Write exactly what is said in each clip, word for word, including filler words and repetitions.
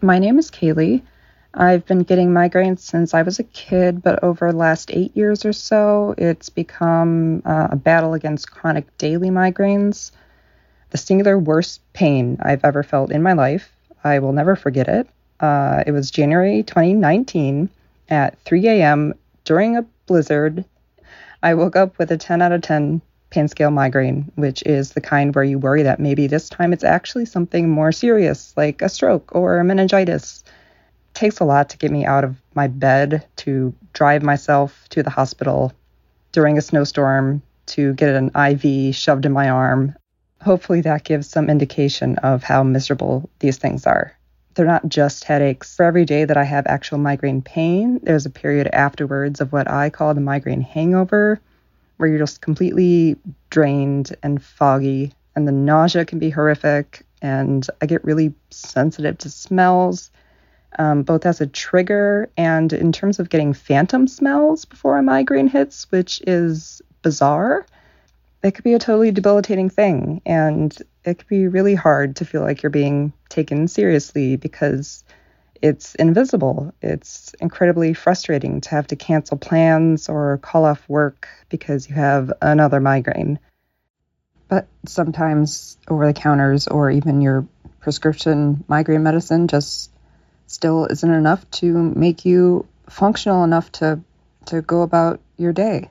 My name is Kaylee. I've been getting migraines since I was a kid, but over the last eight years or so, it's become uh, a battle against chronic daily migraines. The singular worst pain I've ever felt in my life. I will never forget it. Uh, it was January twenty nineteen at three a.m. during a blizzard. I woke up with a ten out of ten pain scale migraine, which is the kind where you worry that maybe this time it's actually something more serious, like a stroke or a meningitis. It takes a lot to get me out of my bed, to drive myself to the hospital during a snowstorm, to get an I V shoved in my arm. Hopefully that gives some indication of how miserable these things are. They're not just headaches. For every day that I have actual migraine pain, there's a period afterwards of what I call the migraine hangover, where you're just completely drained and foggy, and the nausea can be horrific, and I get really sensitive to smells, um, both as a trigger and in terms of getting phantom smells before a migraine hits, which is bizarre. It could be a totally debilitating thing, and it could be really hard to feel like you're being taken seriously because it's invisible. It's incredibly frustrating to have to cancel plans or call off work because you have another migraine. But sometimes over-the-counters or even your prescription migraine medicine just still isn't enough to make you functional enough to, to go about your day.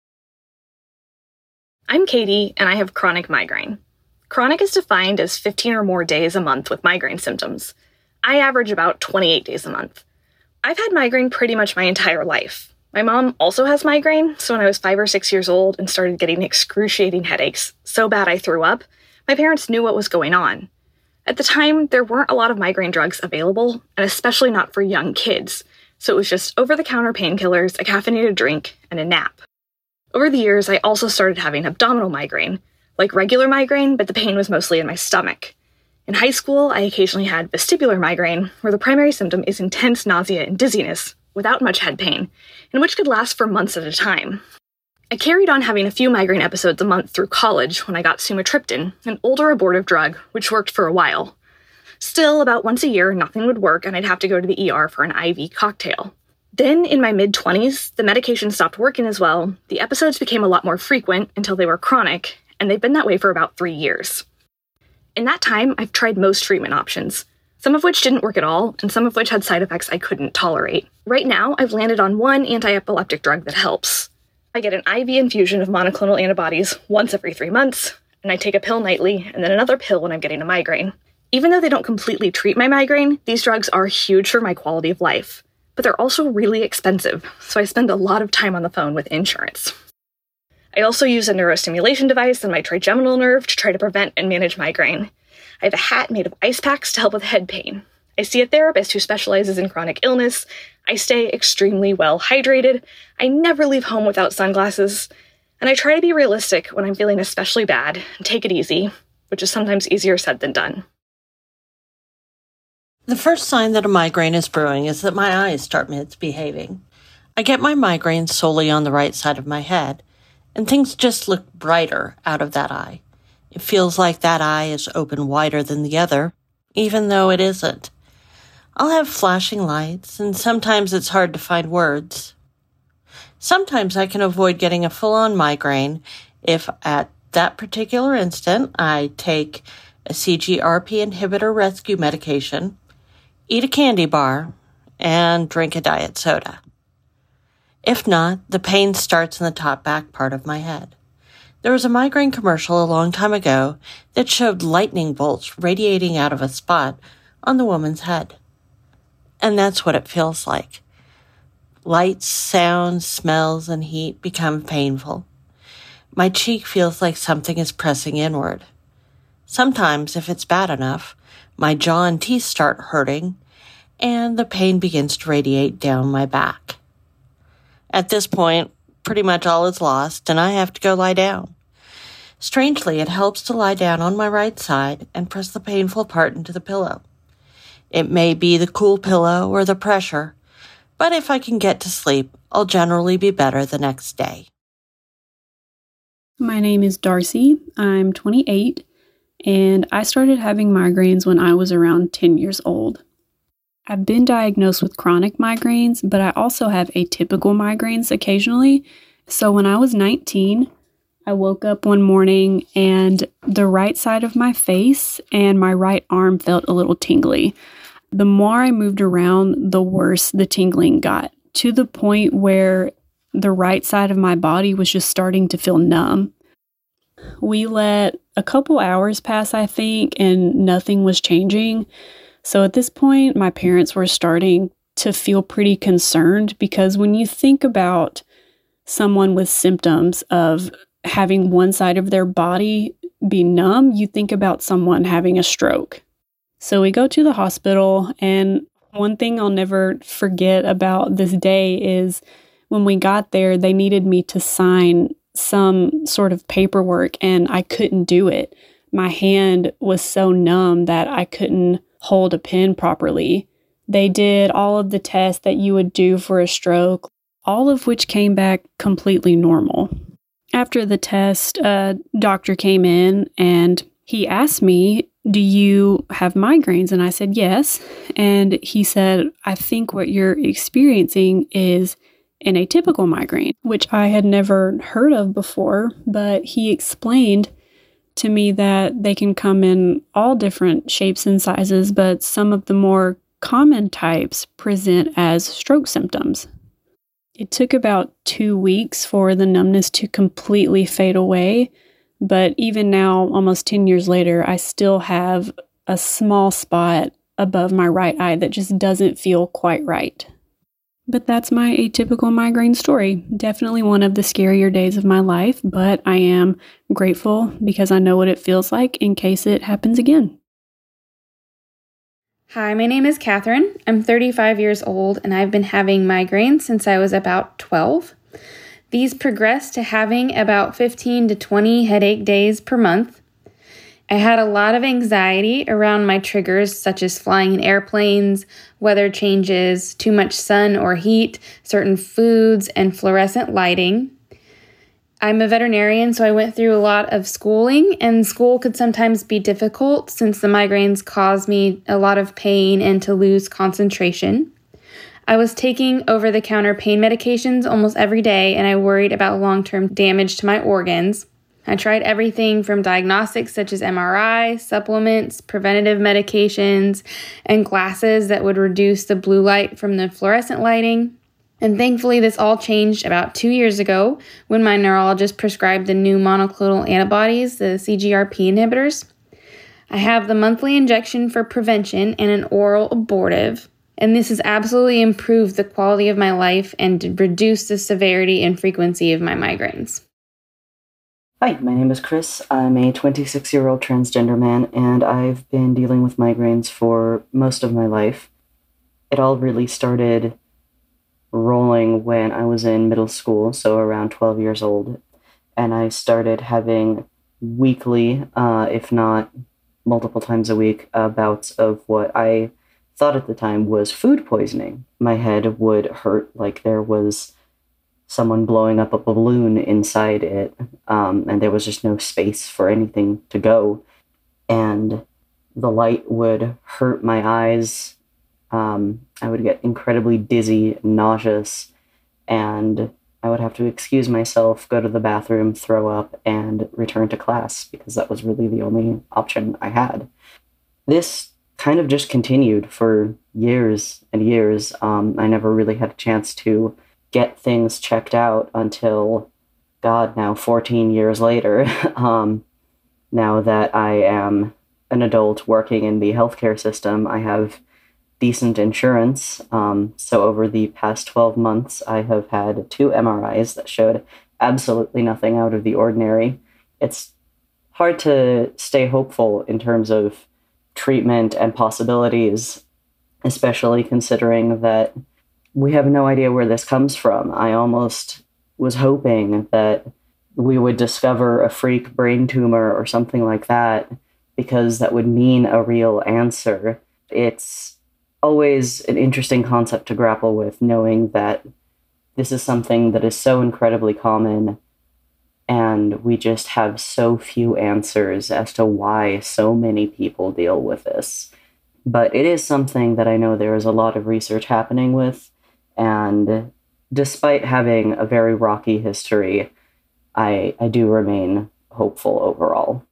I'm Katie, and I have chronic migraine. Chronic is defined as fifteen or more days a month with migraine symptoms. I average about twenty-eight days a month. I've had migraine pretty much my entire life. My mom also has migraine, so when I was five or six years old and started getting excruciating headaches, so bad I threw up, my parents knew what was going on. At the time, there weren't a lot of migraine drugs available, and especially not for young kids, so it was just over-the-counter painkillers, a caffeinated drink, and a nap. Over the years, I also started having abdominal migraine, like regular migraine, but the pain was mostly in my stomach. In high school, I occasionally had vestibular migraine, where the primary symptom is intense nausea and dizziness, without much head pain, and which could last for months at a time. I carried on having a few migraine episodes a month through college when I got sumatriptan, an older abortive drug, which worked for a while. Still, about once a year, nothing would work, and I'd have to go to the E R for an I V cocktail. Then, in my mid-twenties, the medication stopped working as well, the episodes became a lot more frequent until they were chronic, and they've been that way for about three years. In that time, I've tried most treatment options, some of which didn't work at all, and some of which had side effects I couldn't tolerate. Right now, I've landed on one anti-epileptic drug that helps. I get an I V infusion of monoclonal antibodies once every three months, and I take a pill nightly, and then another pill when I'm getting a migraine. Even though they don't completely treat my migraine, these drugs are huge for my quality of life. But they're also really expensive, so I spend a lot of time on the phone with insurance. I also use a neurostimulation device on my trigeminal nerve to try to prevent and manage migraine. I have a hat made of ice packs to help with head pain. I see a therapist who specializes in chronic illness. I stay extremely well hydrated. I never leave home without sunglasses. And I try to be realistic when I'm feeling especially bad and take it easy, which is sometimes easier said than done. The first sign that a migraine is brewing is that my eyes start misbehaving. I get my migraine solely on the right side of my head, and things just look brighter out of that eye. It feels like that eye is open wider than the other, even though it isn't. I'll have flashing lights, and sometimes it's hard to find words. Sometimes I can avoid getting a full-on migraine if, at that particular instant, I take a C G R P inhibitor rescue medication, eat a candy bar, and drink a diet soda. If not, the pain starts in the top back part of my head. There was a migraine commercial a long time ago that showed lightning bolts radiating out of a spot on the woman's head. And that's what it feels like. Lights, sounds, smells, and heat become painful. My cheek feels like something is pressing inward. Sometimes, if it's bad enough, my jaw and teeth start hurting, and the pain begins to radiate down my back. At this point, pretty much all is lost, and I have to go lie down. Strangely, it helps to lie down on my right side and press the painful part into the pillow. It may be the cool pillow or the pressure, but if I can get to sleep, I'll generally be better the next day. My name is Darcy. I'm twenty-eight, and I started having migraines when I was around ten years old. I've been diagnosed with chronic migraines, but I also have atypical migraines occasionally. So when I was nineteen, I woke up one morning and the right side of my face and my right arm felt a little tingly. The more I moved around, the worse the tingling got, to the point where the right side of my body was just starting to feel numb. We let a couple hours pass, I think, and nothing was changing. So at this point, my parents were starting to feel pretty concerned, because when you think about someone with symptoms of having one side of their body be numb, you think about someone having a stroke. So we go to the hospital, and one thing I'll never forget about this day is when we got there, they needed me to sign some sort of paperwork, and I couldn't do it. My hand was so numb that I couldn't hold a pen properly. They did all of the tests that you would do for a stroke, all of which came back completely normal. After the test, a doctor came in and he asked me, "Do you have migraines?" And I said, "Yes." And he said, "I think what you're experiencing is an atypical migraine," which I had never heard of before, but he explained to me that they can come in all different shapes and sizes, but some of the more common types present as stroke symptoms. It took about two weeks for the numbness to completely fade away, but even now, almost ten years later, I still have a small spot above my right eye that just doesn't feel quite right. But that's my atypical migraine story. Definitely one of the scarier days of my life, but I am grateful because I know what it feels like in case it happens again. Hi, my name is Catherine. I'm thirty-five years old, and I've been having migraines since I was about twelve. These progressed to having about fifteen to twenty headache days per month. I had a lot of anxiety around my triggers, such as flying in airplanes, weather changes, too much sun or heat, certain foods, and fluorescent lighting. I'm a veterinarian, so I went through a lot of schooling, and school could sometimes be difficult since the migraines caused me a lot of pain and to lose concentration. I was taking over-the-counter pain medications almost every day, and I worried about long-term damage to my organs. I tried everything from diagnostics such as M R I, supplements, preventative medications, and glasses that would reduce the blue light from the fluorescent lighting. And thankfully, this all changed about two years ago when my neurologist prescribed the new monoclonal antibodies, the C G R P inhibitors. I have the monthly injection for prevention and an oral abortive, and this has absolutely improved the quality of my life and reduced the severity and frequency of my migraines. Hi, my name is Chris. I'm a twenty-six-year-old transgender man, and I've been dealing with migraines for most of my life. It all really started rolling when I was in middle school, so around twelve years old, and I started having weekly, uh, if not multiple times a week, uh, bouts of what I thought at the time was food poisoning. My head would hurt like there was someone blowing up a balloon inside it, um, and there was just no space for anything to go. And the light would hurt my eyes. Um, I would get incredibly dizzy, nauseous, and I would have to excuse myself, go to the bathroom, throw up, and return to class because that was really the only option I had. This kind of just continued for years and years. Um, I never really had a chance to get things checked out until, God, now fourteen years later, um, now that I am an adult working in the healthcare system. I have decent insurance, um, so over the past twelve months, I have had two M R Is that showed absolutely nothing out of the ordinary. It's hard to stay hopeful in terms of treatment and possibilities, especially considering that we have no idea where this comes from. I almost was hoping that we would discover a freak brain tumor or something like that, because that would mean a real answer. It's always an interesting concept to grapple with, knowing that this is something that is so incredibly common, and we just have so few answers as to why so many people deal with this. But it is something that I know there is a lot of research happening with. And despite having a very rocky history, I, I do remain hopeful overall.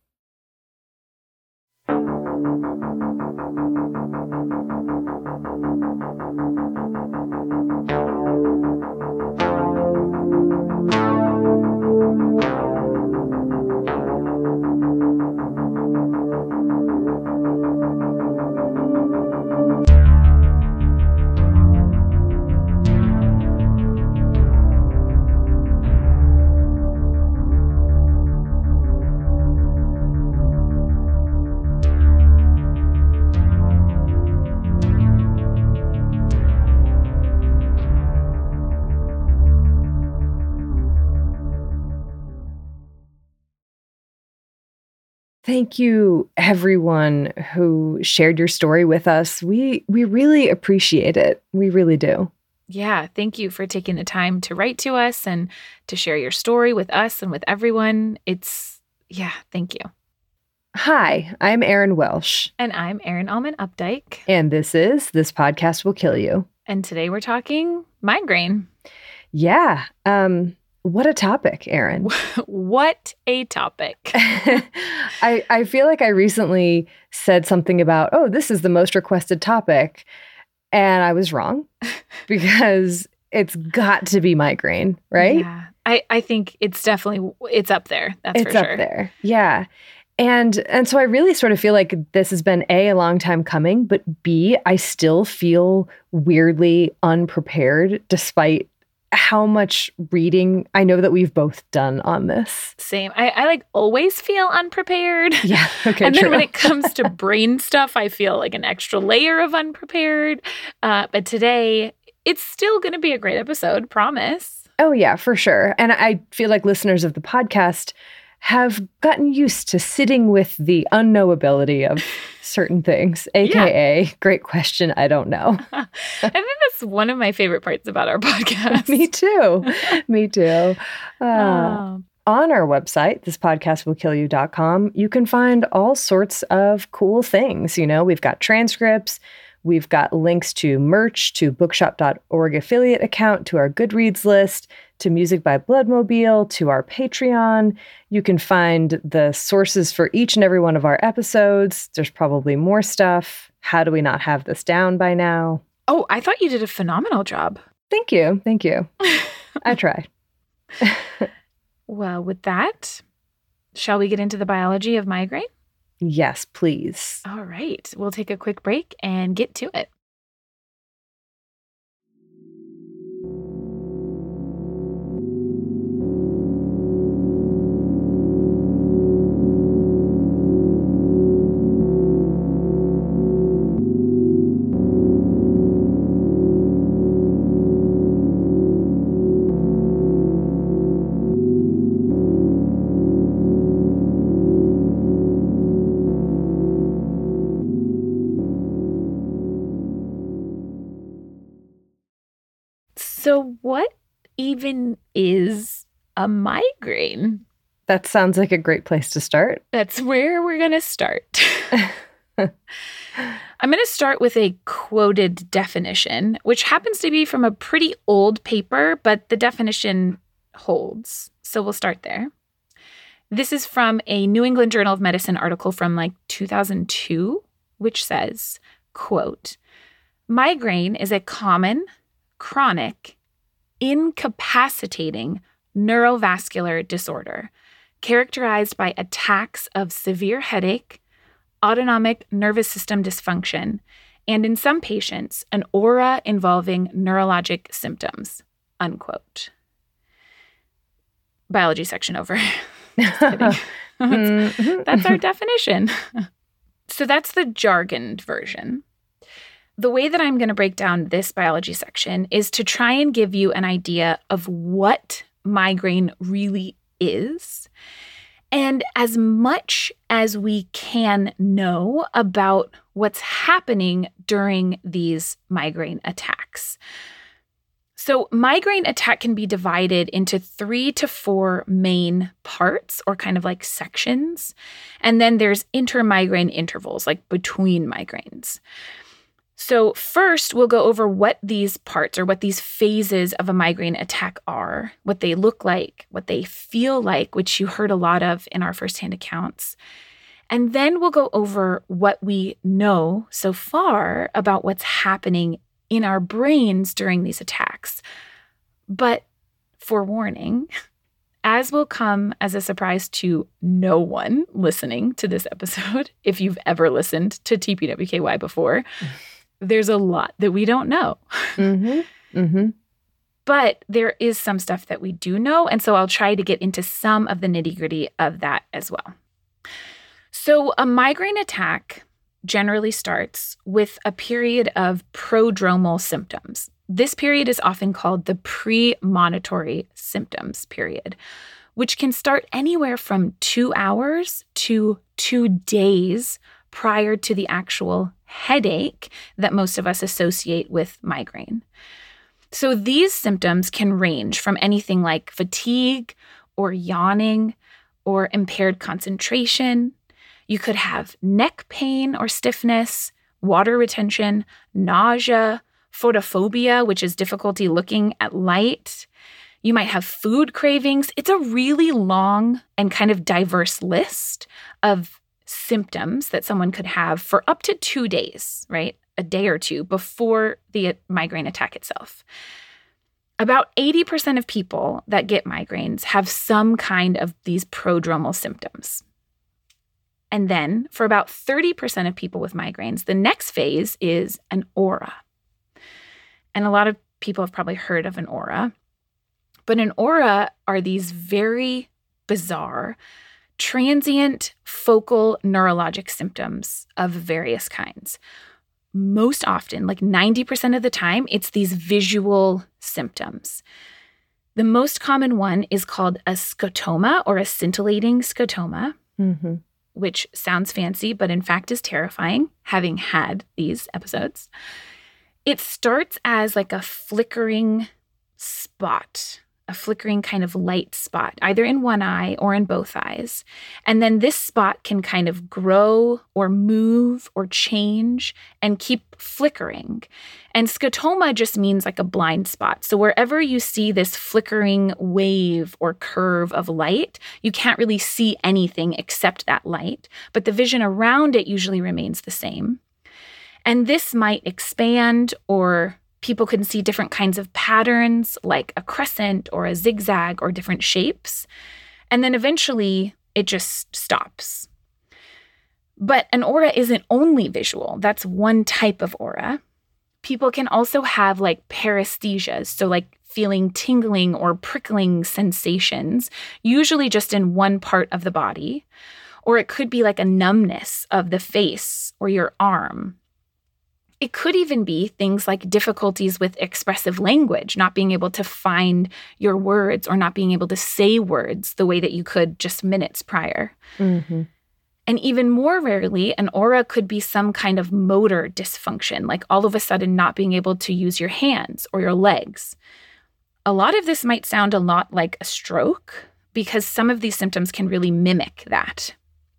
Thank you, everyone who shared your story with us. We we really appreciate it. We really do. Yeah, thank you for taking the time to write to us and to share your story with us and with everyone. It's, yeah, thank you. Hi, I'm Erin Welsh. And I'm Erin Allman Updike. And this is This Podcast Will Kill You. And today we're talking migraine. Yeah. Um, what a topic, Erin. What a topic. I, I feel like I recently said something about, oh, this is the most requested topic. And I was wrong because it's got to be migraine, right? Yeah. I, I think it's definitely, it's up there. That's it's for sure. It's up there. Yeah. And and so I really sort of feel like this has been A, a long time coming, but B, I still feel weirdly unprepared despite how much reading I know that we've both done on this. Same. I, I like always feel unprepared. Yeah. Okay. And then true. when it comes to brain stuff, I feel like an extra layer of unprepared. Uh, but today, it's still going to be a great episode, promise. Oh, yeah, for sure. And I feel like listeners of the podcast have gotten used to sitting with the unknowability of certain things, A K A, yeah. Great question, I don't know. I think that's one of my favorite parts about our podcast. Me too. Me too. Uh, oh. On our website, this podcast will kill you dot com, you can find all sorts of cool things. You know, we've got transcripts. We've got links to merch, to bookshop dot org affiliate account, to our Goodreads list, to Music by Bloodmobile, to our Patreon. You can find the sources for each and every one of our episodes. There's probably more stuff. How do we not have this down by now? Oh, I thought you did a phenomenal job. Thank you. Thank you. I try. Well, with that, shall we get into the biology of migraine? Yes, please. All right. We'll take a quick break and get to it. So what even is a migraine? That sounds like a great place to start. That's where we're going to start. I'm going to start with a quoted definition, which happens to be from a pretty old paper, but the definition holds. So we'll start there. This is from a New England Journal of Medicine article from like two thousand two, which says, quote, migraine is a common, chronic, incapacitating neurovascular disorder characterized by attacks of severe headache, autonomic nervous system dysfunction, and in some patients, an aura involving neurologic symptoms, unquote. Biology section over. Just kidding. that's, that's our definition. So that's the jargoned version. The way that I'm going to break down this biology section is to try and give you an idea of what migraine really is, and as much as we can know about what's happening during these migraine attacks. So migraine attack can be divided into three to four main parts or kind of like sections. And then there's intermigraine intervals, like between migraines. So first, we'll go over what these parts or what these phases of a migraine attack are, what they look like, what they feel like, which you heard a lot of in our firsthand accounts. And then we'll go over what we know so far about what's happening in our brains during these attacks. But forewarning, as will come as a surprise to no one listening to this episode, if you've ever listened to T P W K Y before, there's a lot that we don't know. Mm-hmm. Mm-hmm. But there is some stuff that we do know, and so I'll try to get into some of the nitty-gritty of that as well. So a migraine attack generally starts with a period of prodromal symptoms. This period is often called the premonitory symptoms period, which can start anywhere from two hours to two days prior to the actual headache that most of us associate with migraine. So these symptoms can range from anything like fatigue or yawning or impaired concentration. You could have neck pain or stiffness, water retention, nausea, photophobia, which is difficulty looking at light. You might have food cravings. It's a really long and kind of diverse list of symptoms that someone could have for up to two days, right? A day or two before the migraine attack itself. About eighty percent of people that get migraines have some kind of these prodromal symptoms. And then for about thirty percent of people with migraines, the next phase is an aura. And a lot of people have probably heard of an aura. But an aura are these very bizarre, transient, focal neurologic symptoms of various kinds. Most often, like ninety percent of the time, it's these visual symptoms. The most common one is called a scotoma or a scintillating scotoma. Mm-hmm. Which sounds fancy, but in fact is terrifying, having had these episodes. It starts as like a flickering spot, a flickering kind of light spot, either in one eye or in both eyes. And then this spot can kind of grow or move or change and keep flickering. And scotoma just means like a blind spot. So wherever you see this flickering wave or curve of light, you can't really see anything except that light, but the vision around it usually remains the same. And this might expand, or people can see different kinds of patterns like a crescent or a zigzag or different shapes. And then eventually it just stops. But an aura isn't only visual. That's one type of aura. People can also have like paresthesias, so like feeling tingling or prickling sensations, usually just in one part of the body. Or it could be like a numbness of the face or your arm. It could even be things like difficulties with expressive language, not being able to find your words or not being able to say words the way that you could just minutes prior. Mm-hmm. And even more rarely, an aura could be some kind of motor dysfunction, like all of a sudden not being able to use your hands or your legs. A lot of this might sound a lot like a stroke because some of these symptoms can really mimic that.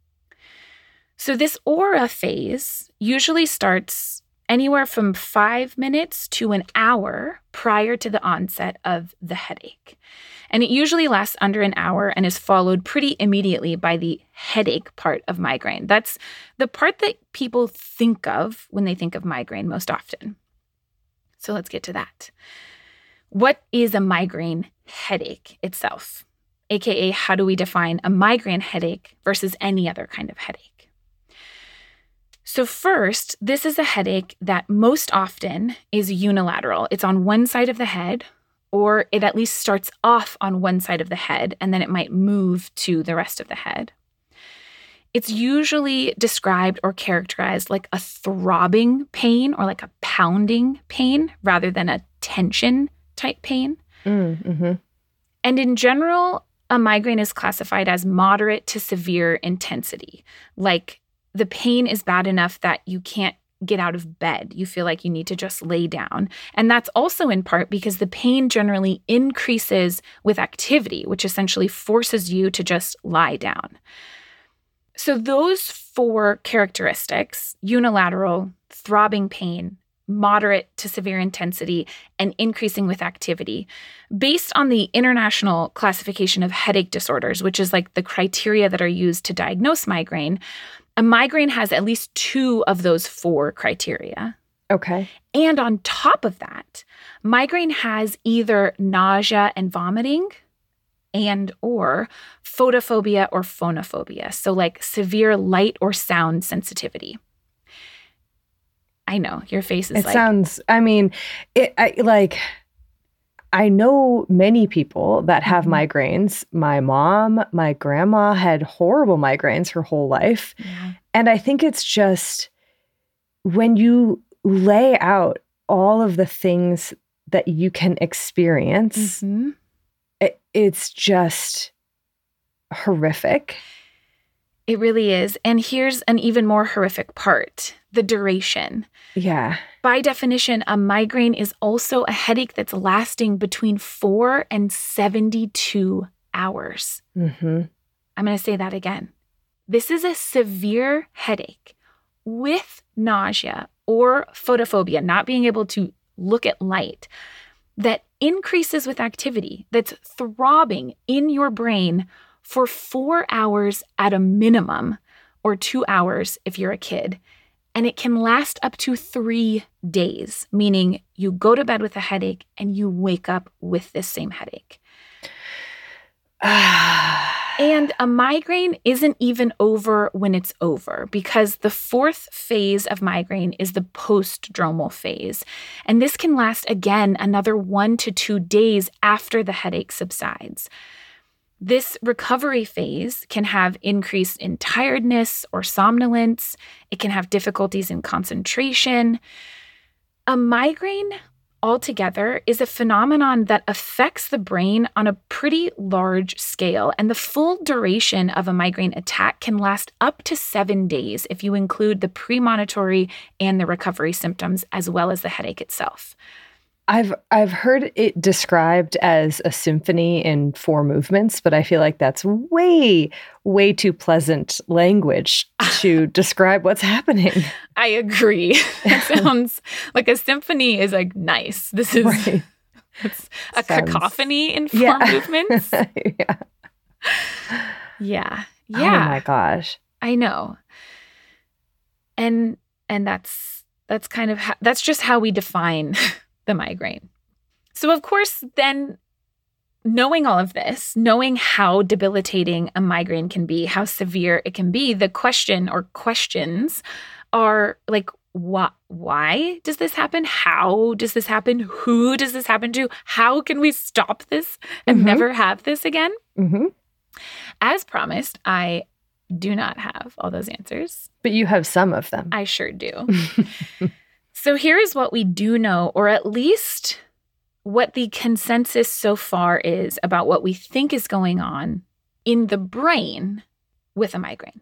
So this aura phase usually starts anywhere from five minutes to an hour prior to the onset of the headache. And it usually lasts under an hour and is followed pretty immediately by the headache part of migraine. That's the part that people think of when they think of migraine most often. So let's get to that. What is a migraine headache itself? A K A, how do we define a migraine headache versus any other kind of headache? So first, this is a headache that most often is unilateral. It's on one side of the head, or it at least starts off on one side of the head, and then it might move to the rest of the head. It's usually described or characterized like a throbbing pain or like a pounding pain rather than a tension type pain. Mm-hmm. And in general, a migraine is classified as moderate to severe intensity, like the pain is bad enough that you can't get out of bed. You feel like you need to just lay down. And that's also in part because the pain generally increases with activity, which essentially forces you to just lie down. So those four characteristics, unilateral, throbbing pain, moderate to severe intensity, and increasing with activity, based on the International Classification of Headache Disorders, which is like the criteria that are used to diagnose migraine, a migraine has at least two of those four criteria. Okay. And on top of that, migraine has either nausea and vomiting and or photophobia or phonophobia, so like severe light or sound sensitivity. I know, your face is it like... It sounds, I mean, it I, like, I know many people that have mm-hmm. migraines. My mom, my grandma had horrible migraines her whole life. Yeah. And I think it's just when you lay out all of the things that you can experience, mm-hmm. it, it's just horrific. It really is. And here's an even more horrific part, the duration. Yeah. By definition, a migraine is also a headache that's lasting between four and seventy-two hours. Mm-hmm. I'm going to say that again. This is a severe headache with nausea or photophobia, not being able to look at light, that increases with activity, that's throbbing in your brain for four hours at a minimum, or two hours if you're a kid. And it can last up to three days, meaning you go to bed with a headache and you wake up with this same headache. And a migraine isn't even over when it's over, because the fourth phase of migraine is the postdromal phase. And this can last again another one to two days after the headache subsides. This recovery phase can have increase in tiredness or somnolence. It can have difficulties in concentration. A migraine altogether is a phenomenon that affects the brain on a pretty large scale, and the full duration of a migraine attack can last up to seven days if you include the premonitory and the recovery symptoms, as well as the headache itself. I've I've heard it described as a symphony in four movements, but I feel like that's way, way too pleasant language to describe what's happening. I agree. That sounds like a symphony is like nice. This is right. It's a Sounds, cacophony in four yeah. movements. yeah. Yeah. Yeah. Oh my gosh. I know. And and that's that's kind of how, that's just how we define the migraine. So of course, then knowing all of this, knowing how debilitating a migraine can be, how severe it can be, the question or questions are like, wh- why does this happen? How does this happen? Who does this happen to? How can we stop this and mm-hmm. never have this again? Mm-hmm. As promised, I do not have all those answers. But you have some of them. I sure do. So here is what we do know, or at least what the consensus so far is about what we think is going on in the brain with a migraine.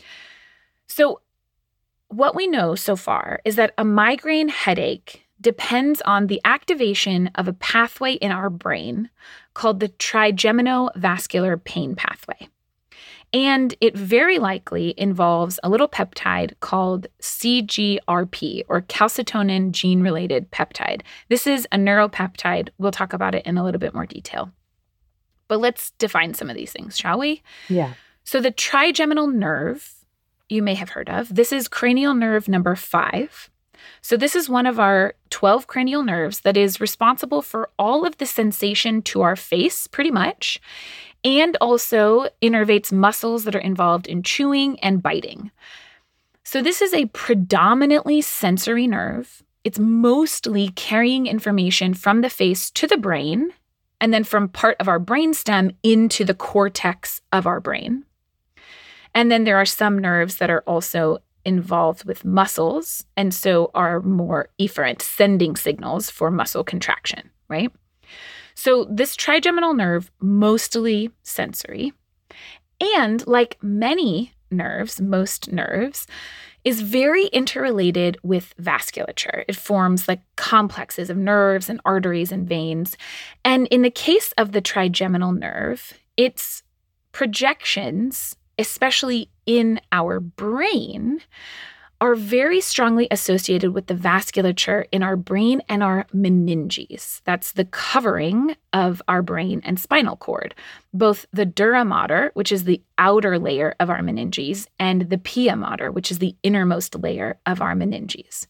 So what we know so far is that a migraine headache depends on the activation of a pathway in our brain called the trigeminal-vascular pain pathway. And it very likely involves a little peptide called C G R P, or calcitonin gene-related peptide. This is a neuropeptide. We'll talk about it in a little bit more detail. But let's define some of these things, shall we? Yeah. So the trigeminal nerve, you may have heard of. This is cranial nerve number five. So this is one of our twelve cranial nerves that is responsible for all of the sensation to our face, pretty much, and also innervates muscles that are involved in chewing and biting. So this is a predominantly sensory nerve. It's mostly carrying information from the face to the brain, and then from part of our brainstem into the cortex of our brain. And then there are some nerves that are also involved with muscles, and so are more efferent, sending signals for muscle contraction, right? So this trigeminal nerve, mostly sensory, and like many nerves, most nerves, is very interrelated with vasculature. It forms like complexes of nerves and arteries and veins. And in the case of the trigeminal nerve, its projections, especially in our brain, are very strongly associated with the vasculature in our brain and our meninges. That's the covering of our brain and spinal cord. Both the dura mater, which is the outer layer of our meninges, and the pia mater, which is the innermost layer of our meninges.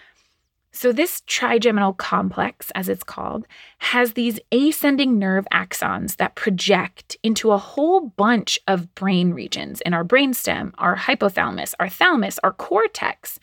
So this trigeminal complex, as it's called, has these ascending nerve axons that project into a whole bunch of brain regions in our brainstem, our hypothalamus, our thalamus, our cortex.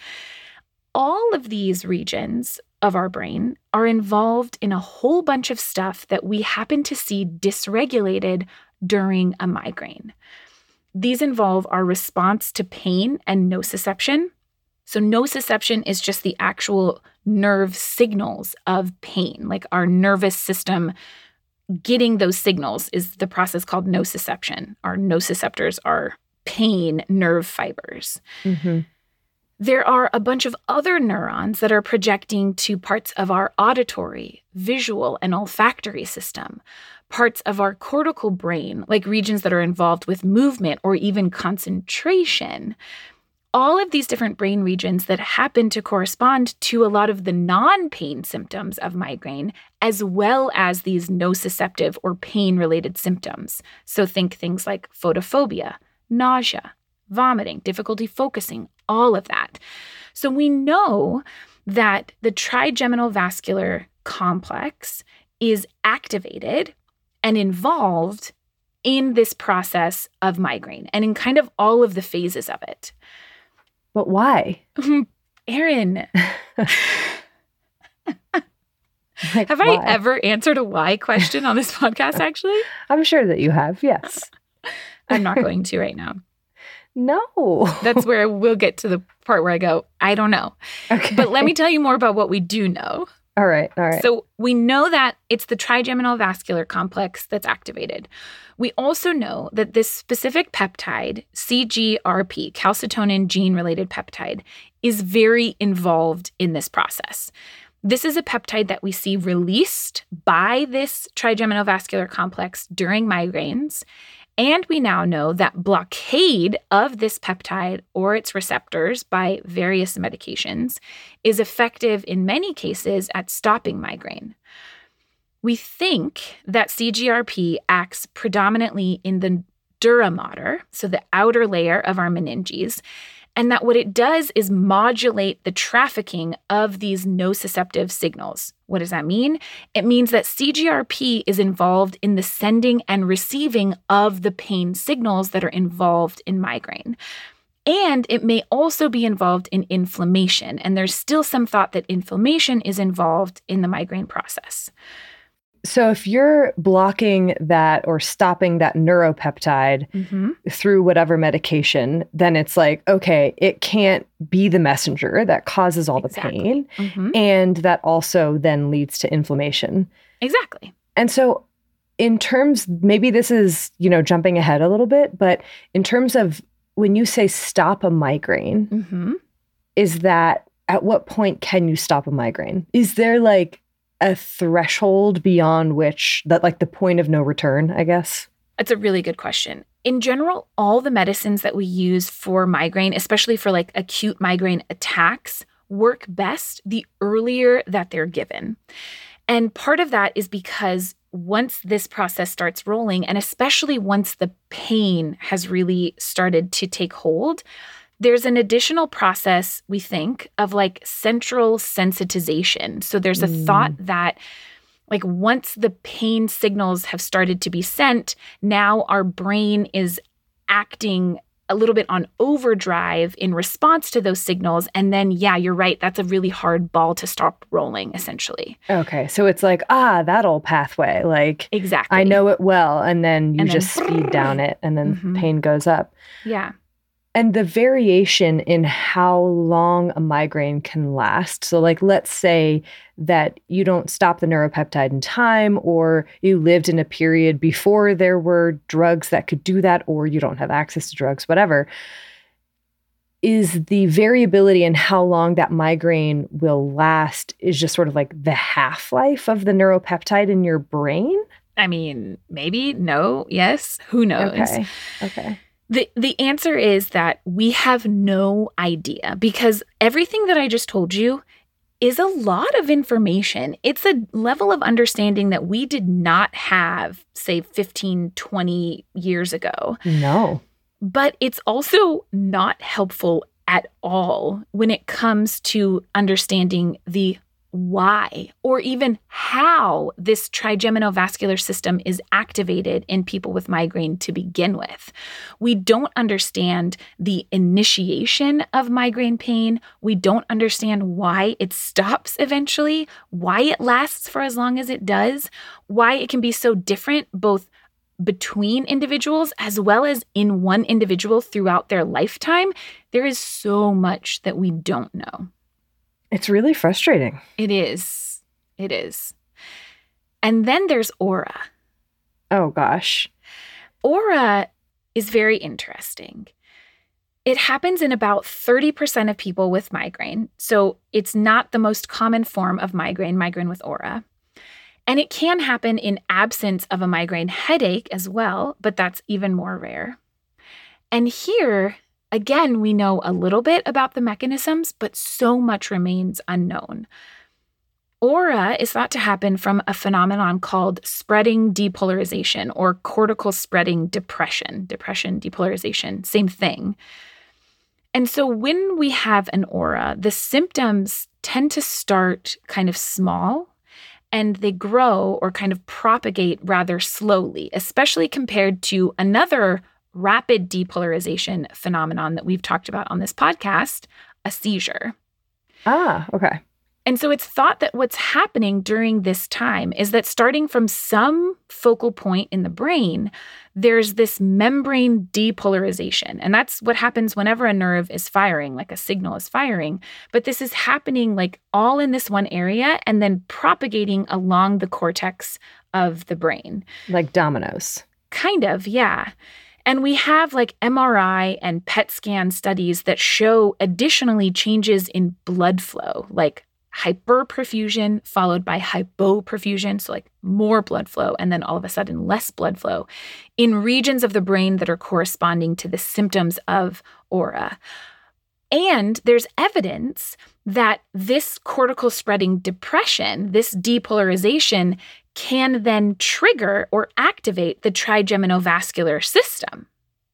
All of these regions of our brain are involved in a whole bunch of stuff that we happen to see dysregulated during a migraine. These involve our response to pain and nociception. So nociception is just the actual nerve signals of pain, like our nervous system getting those signals is the process called nociception. Our nociceptors are pain nerve fibers. Mm-hmm. There are a bunch of other neurons that are projecting to parts of our auditory, visual, and olfactory system, parts of our cortical brain, like regions that are involved with movement or even concentration. All of these different brain regions that happen to correspond to a lot of the non-pain symptoms of migraine, as well as these nociceptive or pain-related symptoms. So think things like photophobia, nausea, vomiting, difficulty focusing, all of that. So we know that the trigeminal vascular complex is activated and involved in this process of migraine and in kind of all of the phases of it. But why? Erin. Like, have why? I ever answered a why question on this podcast, actually? I'm sure that you have, yes. I'm not going to right now. No. That's where we'll get to the part where I go, I don't know. Okay. But let me tell you more about what we do know. All right, all right. So we know that it's the trigeminal vascular complex that's activated. We also know that this specific peptide, C G R P, calcitonin gene-related peptide, is very involved in this process. This is a peptide that we see released by this trigeminal vascular complex during migraines. And we now know that blockade of this peptide or its receptors by various medications is effective in many cases at stopping migraine. We think that C G R P acts predominantly in the dura mater, so the outer layer of our meninges, and that what it does is modulate the trafficking of these nociceptive signals. What does that mean? It means that C G R P is involved in the sending and receiving of the pain signals that are involved in migraine. And it may also be involved in inflammation. And there's still some thought that inflammation is involved in the migraine process. So if you're blocking that or stopping that neuropeptide mm-hmm. through whatever medication, then it's like, okay, it can't be the messenger that causes all exactly. the pain. Mm-hmm. And that also then leads to inflammation. Exactly. And so in terms, maybe this is, you know, jumping ahead a little bit, but in terms of when you say stop a migraine, mm-hmm. is that at what point can you stop a migraine? Is there like a threshold beyond which that like the point of no return, I guess? That's a really good question. In general, all the medicines that we use for migraine, especially for like acute migraine attacks, work best the earlier that they're given. And part of that is because once this process starts rolling, and especially once the pain has really started to take hold, there's an additional process, we think, of like central sensitization. So there's a mm. thought that like once the pain signals have started to be sent, now our brain is acting a little bit on overdrive in response to those signals. And then, yeah, you're right. That's a really hard ball to stop rolling, essentially. Okay. So it's like, ah, that old pathway. Like, exactly. I know it well. And then you and just then, speed down it and then mm-hmm. pain goes up. Yeah. And the variation in how long a migraine can last. So like, let's say that you don't stop the neuropeptide in time, or you lived in a period before there were drugs that could do that, or you don't have access to drugs, whatever. is the variability in how long that migraine will last is just sort of like the half-life of the neuropeptide in your brain? I mean, maybe, no, yes, who knows? Okay, okay. The, the answer is that we have no idea, because everything that I just told you is a lot of information. It's a level of understanding that we did not have, say, fifteen, twenty years ago. No. But it's also not helpful at all when it comes to understanding the why or even how this trigeminal-vascular system is activated in people with migraine to begin with. We don't understand the initiation of migraine pain. We don't understand why it stops eventually, why it lasts for as long as it does, why it can be so different both between individuals as well as in one individual throughout their lifetime. There is so much that we don't know. It's really frustrating. It is. It is. And then there's aura. Oh, gosh. Aura is very interesting. It happens in about thirty percent of people with migraine. So it's not the most common form of migraine, migraine with aura. And it can happen in absence of a migraine headache as well, but that's even more rare. And here, again, we know a little bit about the mechanisms, but so much remains unknown. Aura is thought to happen from a phenomenon called spreading depolarization or cortical spreading depression. Depression, depolarization, same thing. And so when we have an aura, the symptoms tend to start kind of small and they grow or kind of propagate rather slowly, especially compared to another rapid depolarization phenomenon that we've talked about on this podcast, a seizure. Ah, okay. And so it's thought that what's happening during this time is that starting from some focal point in the brain, there's this membrane depolarization. And that's what happens whenever a nerve is firing, like a signal is firing. But this is happening like all in this one area and then propagating along the cortex of the brain. Like dominoes. Kind of, yeah. And we have like M R I and P E T scan studies that show additionally changes in blood flow, like hyperperfusion followed by hypoperfusion, so like more blood flow and then all of a sudden less blood flow in regions of the brain that are corresponding to the symptoms of aura. And there's evidence that this cortical spreading depression, this depolarization, can then trigger or activate the trigeminal-vascular system.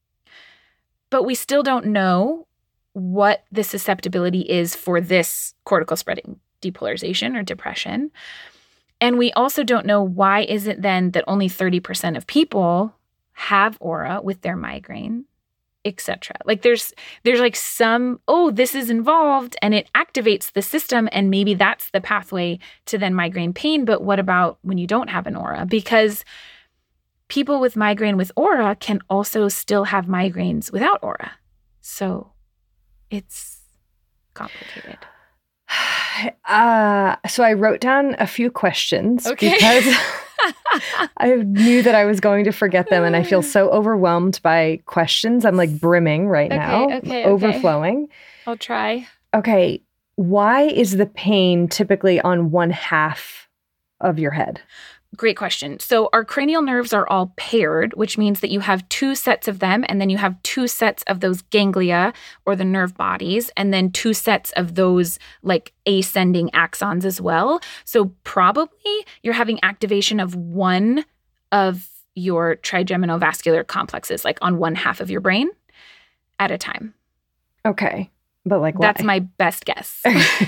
But we still don't know what the susceptibility is for this cortical spreading depolarization or depression. And we also don't know why is it then that only thirty percent of people have aura with their migraine, et cetera. Like there's there's like some, oh, this is involved and it activates the system and maybe that's the pathway to then migraine pain. But what about when you don't have an aura? Because people with migraine with aura can also still have migraines without aura. So it's complicated. Uh, so I wrote down a few questions okay. because I knew that I was going to forget them, and I feel so overwhelmed by questions. I'm like brimming right okay, now, okay, okay. overflowing. I'll try. Okay, why is the pain typically on one half of your head? Great question. So our cranial nerves are all paired, which means that you have two sets of them, and then you have two sets of those ganglia or the nerve bodies, and then two sets of those like ascending axons as well. So probably you're having activation of one of your trigeminal vascular complexes, like on one half of your brain at a time. Okay. But like, why? That's my best guess.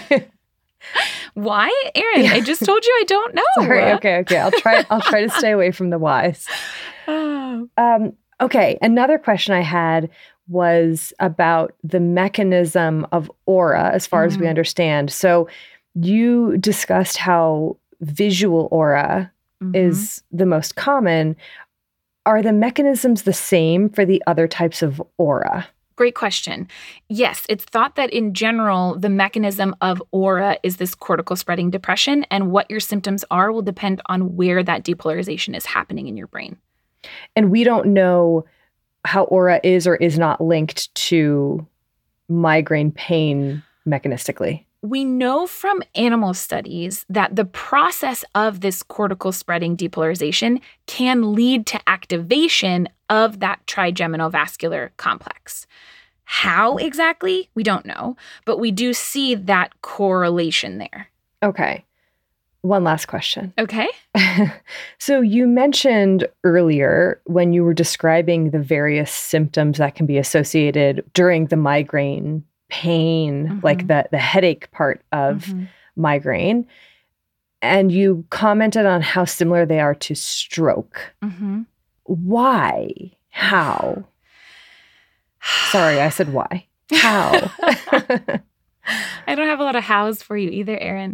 Why? Erin, yeah. I just told you I don't know. Sorry, okay, okay. I'll try I'll try to stay away from the whys. Oh. Um, okay, another question I had was about the mechanism of aura as far mm. as we understand. So you discussed how visual aura mm-hmm. is the most common. Are the mechanisms the same for the other types of aura? Great question. Yes, it's thought that in general, the mechanism of aura is this cortical spreading depression, and what your symptoms are will depend on where that depolarization is happening in your brain. And we don't know how aura is or is not linked to migraine pain mechanistically? We know from animal studies that the process of this cortical spreading depolarization can lead to activation of that trigeminal vascular complex. How exactly? We don't know, but we do see that correlation there. Okay. One last question. Okay. So you mentioned earlier when you were describing the various symptoms that can be associated during the migraine pain, mm-hmm. like the, the headache part of mm-hmm. migraine, and you commented on how similar they are to stroke. Mm-hmm. Why? How? Sorry, I said why. How? I don't have a lot of hows for you either, Erin.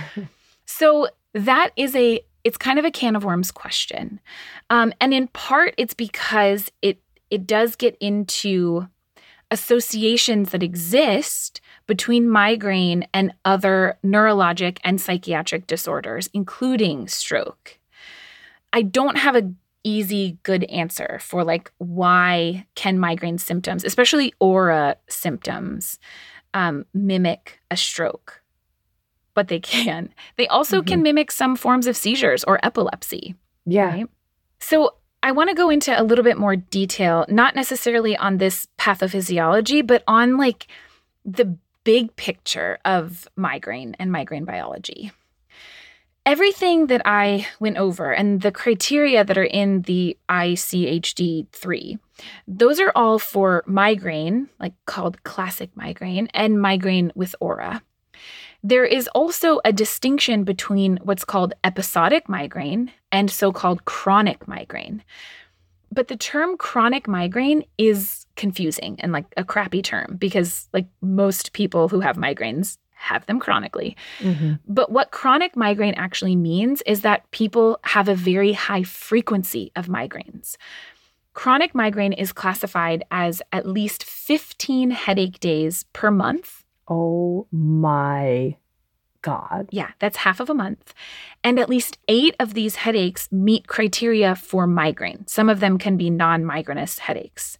So that is a, it's kind of a can of worms question. Um, and in part, it's because it it does get into associations that exist between migraine and other neurologic and psychiatric disorders, including stroke. I don't have an easy, good answer for like why can migraine symptoms, especially aura symptoms, um, mimic a stroke. But they can. They also mm-hmm. can mimic some forms of seizures or epilepsy. Yeah. Right? So I want to go into a little bit more detail, not necessarily on this pathophysiology, but on like the big picture of migraine and migraine biology. Everything that I went over and the criteria that are in the I C H D three, those are all for migraine, like called classic migraine, and migraine with aura. There is also a distinction between what's called episodic migraine and so-called chronic migraine. But the term chronic migraine is confusing and like a crappy term because like most people who have migraines have them chronically. Mm-hmm. But what chronic migraine actually means is that people have a very high frequency of migraines. Chronic migraine is classified as at least fifteen headache days per month. Oh my God. Yeah, that's half of a month. And at least eight of these headaches meet criteria for migraine. Some of them can be non-migrainous headaches.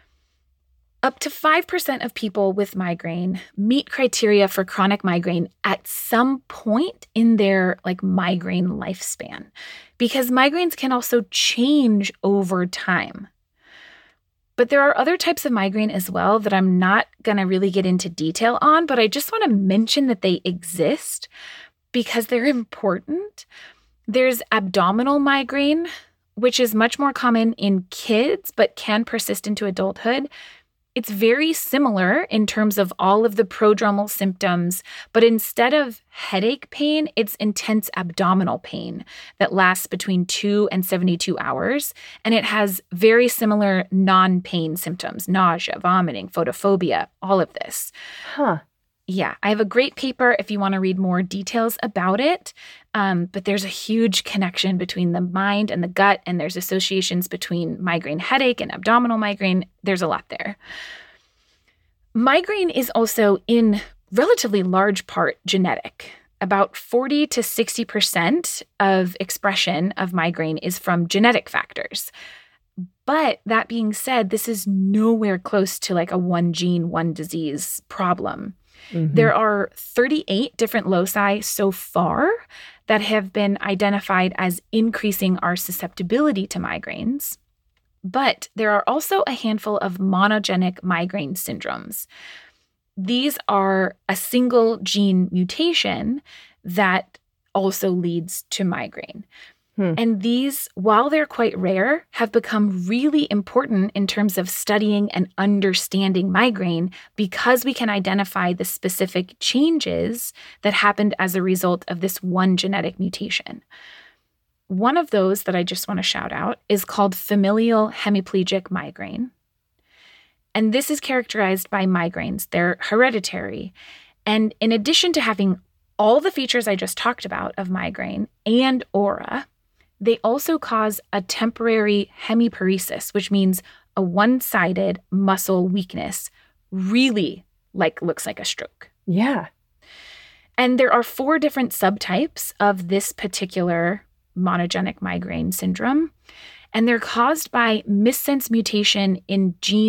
Up to five percent of people with migraine meet criteria for chronic migraine at some point in their like migraine lifespan, because migraines can also change over time. But there are other types of migraine as well that I'm not going to really get into detail on, but I just want to mention that they exist because they're important. There's abdominal migraine, which is much more common in kids, but can persist into adulthood. It's very similar in terms of all of the prodromal symptoms, but instead of headache pain, it's intense abdominal pain that lasts between two and seventy-two hours. And it has very similar non-pain symptoms, nausea, vomiting, photophobia, all of this. Huh. Yeah, I have a great paper if you want to read more details about it. Um, but there's a huge connection between the mind and the gut, and there's associations between migraine headache and abdominal migraine. There's a lot there. Migraine is also in relatively large part genetic. About forty to sixty percent of expression of migraine is from genetic factors. But that being said, this is nowhere close to like a one gene, one disease problem. Mm-hmm. There are thirty-eight different loci so far that have been identified as increasing our susceptibility to migraines. But there are also a handful of monogenic migraine syndromes. These are a single gene mutation that also leads to migraine. Hmm. And these, while they're quite rare, have become really important in terms of studying and understanding migraine because we can identify the specific changes that happened as a result of this one genetic mutation. One of those that I just want to shout out is called familial hemiplegic migraine. And this is characterized by migraines. They're hereditary. And in addition to having all the features I just talked about of migraine and aura, they also cause a temporary hemiparesis, which means a one-sided muscle weakness, really like looks like a stroke. Yeah. And there are four different subtypes of this particular monogenic migraine syndrome, and they're caused by missense mutation in genes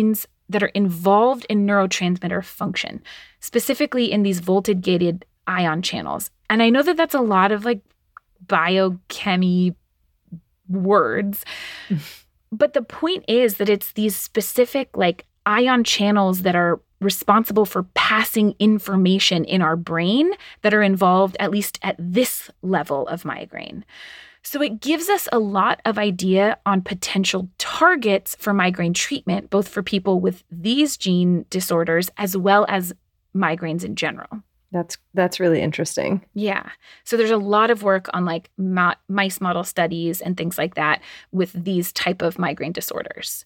that are involved in neurotransmitter function, specifically in these voltage-gated ion channels. And I know that that's a lot of like biochemy words, but the point is that it's these specific like ion channels that are responsible for passing information in our brain that are involved at least at this level of migraine. So it gives us a lot of idea on potential targets for migraine treatment, both for people with these gene disorders as well as migraines in general. That's that's really interesting. Yeah. So there's a lot of work on like ma- mice model studies and things like that with these type of migraine disorders.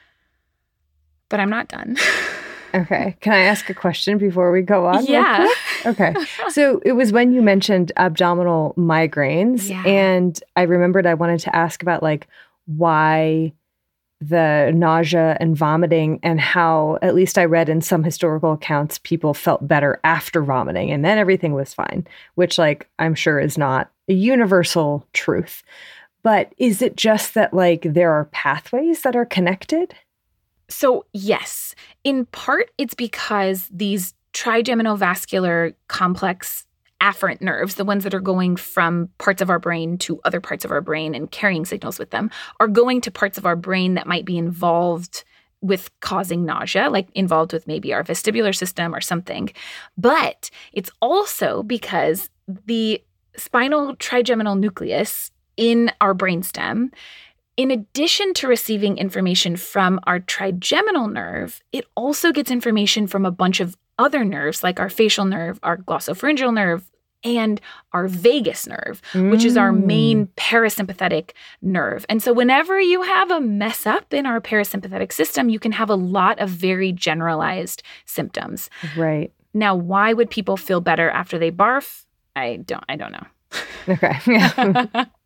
But I'm not done. Okay. Can I ask a question before we go on? Yeah. Okay. So it was when you mentioned abdominal migraines, Yeah. and I remembered I wanted to ask about like why the nausea and vomiting, and how, at least I read in some historical accounts, people felt better after vomiting and then everything was fine, which like I'm sure is not a universal truth. But is it just that like there are pathways that are connected? So yes, in part it's because these trigeminal vascular complex afferent nerves, the ones that are going from parts of our brain to other parts of our brain and carrying signals with them, are going to parts of our brain that might be involved with causing nausea, like involved with maybe our vestibular system or something. But it's also because the spinal trigeminal nucleus in our brainstem, in addition to receiving information from our trigeminal nerve, it also gets information from a bunch of other nerves like our facial nerve, our glossopharyngeal nerve, and our vagus nerve, mm. which is our main parasympathetic nerve. And so whenever you have a mess up in our parasympathetic system, you can have a lot of very generalized symptoms. Right. Now, why would people feel better after they barf? I don't I don't know. Okay. Yeah.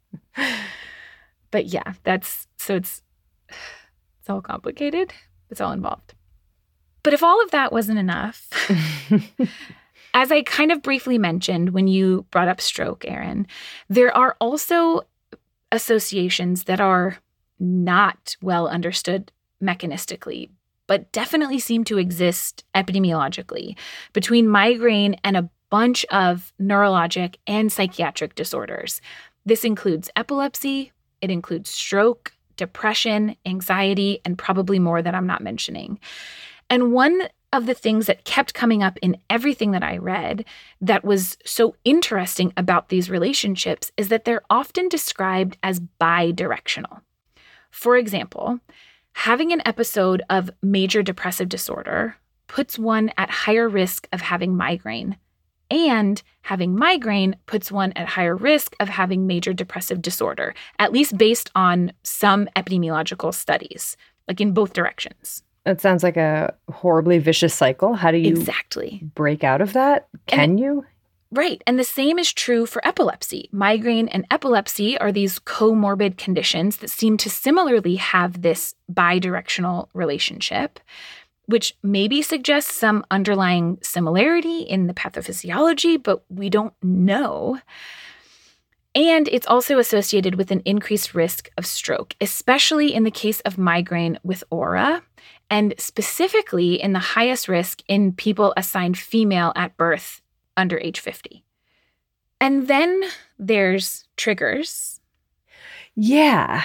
But yeah, that's so it's it's all complicated. It's all involved. But if all of that wasn't enough, as I kind of briefly mentioned when you brought up stroke, Erin, there are also associations that are not well understood mechanistically, but definitely seem to exist epidemiologically between migraine and a bunch of neurologic and psychiatric disorders. This includes epilepsy, it includes stroke, depression, anxiety, and probably more that I'm not mentioning. And one of the things that kept coming up in everything that I read that was so interesting about these relationships is that they're often described as bidirectional. For example, having an episode of major depressive disorder puts one at higher risk of having migraine, and having migraine puts one at higher risk of having major depressive disorder, at least based on some epidemiological studies, like in both directions. It sounds like a horribly vicious cycle. How do you exactly break out of that? Can it, you? Right. And the same is true for epilepsy. Migraine and epilepsy are these comorbid conditions that seem to similarly have this bidirectional relationship, which maybe suggests some underlying similarity in the pathophysiology, but we don't know. And it's also associated with an increased risk of stroke, especially in the case of migraine with aura, and specifically in the highest risk in people assigned female at birth under age fifty. And then there's triggers. Yeah.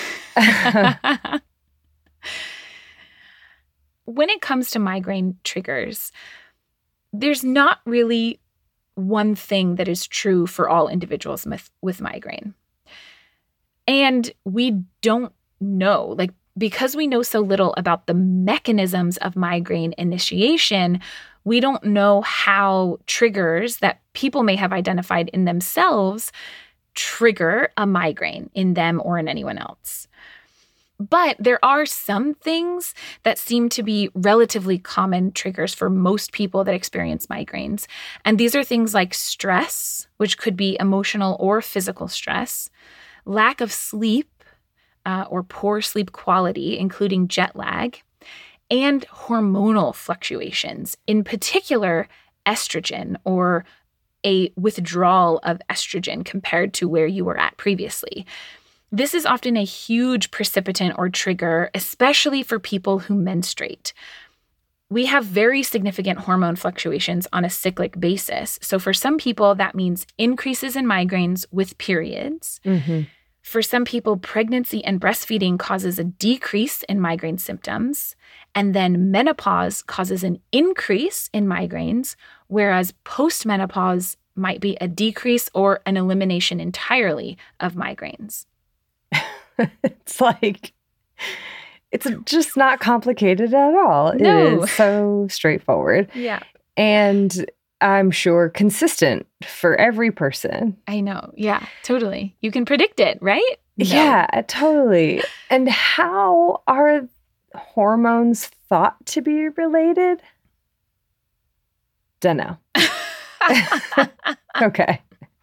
When it comes to migraine triggers, there's not really one thing that is true for all individuals with, with migraine. And we don't know, like, because we know so little about the mechanisms of migraine initiation, we don't know how triggers that people may have identified in themselves trigger a migraine in them or in anyone else. But there are some things that seem to be relatively common triggers for most people that experience migraines. And these are things like stress, which could be emotional or physical stress, lack of sleep uh, or poor sleep quality, including jet lag, and hormonal fluctuations, in particular estrogen or a withdrawal of estrogen compared to where you were at previously. This is often a huge precipitant or trigger, especially for people who menstruate. we have very significant hormone fluctuations on a cyclic basis. So for some people, that means increases in migraines with periods. Mm-hmm. For some people, pregnancy and breastfeeding causes a decrease in migraine symptoms. And then menopause causes an increase in migraines, whereas postmenopause might be a decrease or an elimination entirely of migraines. It's like, it's just not complicated at all. No. It is so straightforward. Yeah. And I'm sure consistent for every person. I know. Yeah, totally. You can predict it, right? No. Yeah, totally. And how are hormones thought to be related? Dunno. Okay.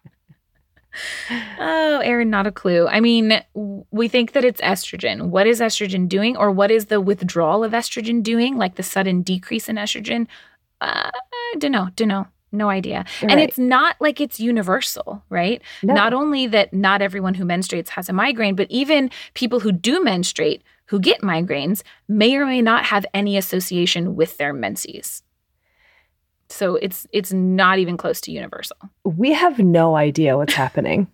Oh, Erin, not a clue. I mean, we think that it's estrogen. What is estrogen doing? Or what is the withdrawal of estrogen doing? Like the sudden decrease in estrogen? Uh, don't know. Don't know. No idea. Right. And it's not like it's universal, right? No. Not only that not everyone who menstruates has a migraine, but even people who do menstruate, who get migraines, may or may not have any association with their menses. So it's it's not even close to universal. We have no idea what's happening.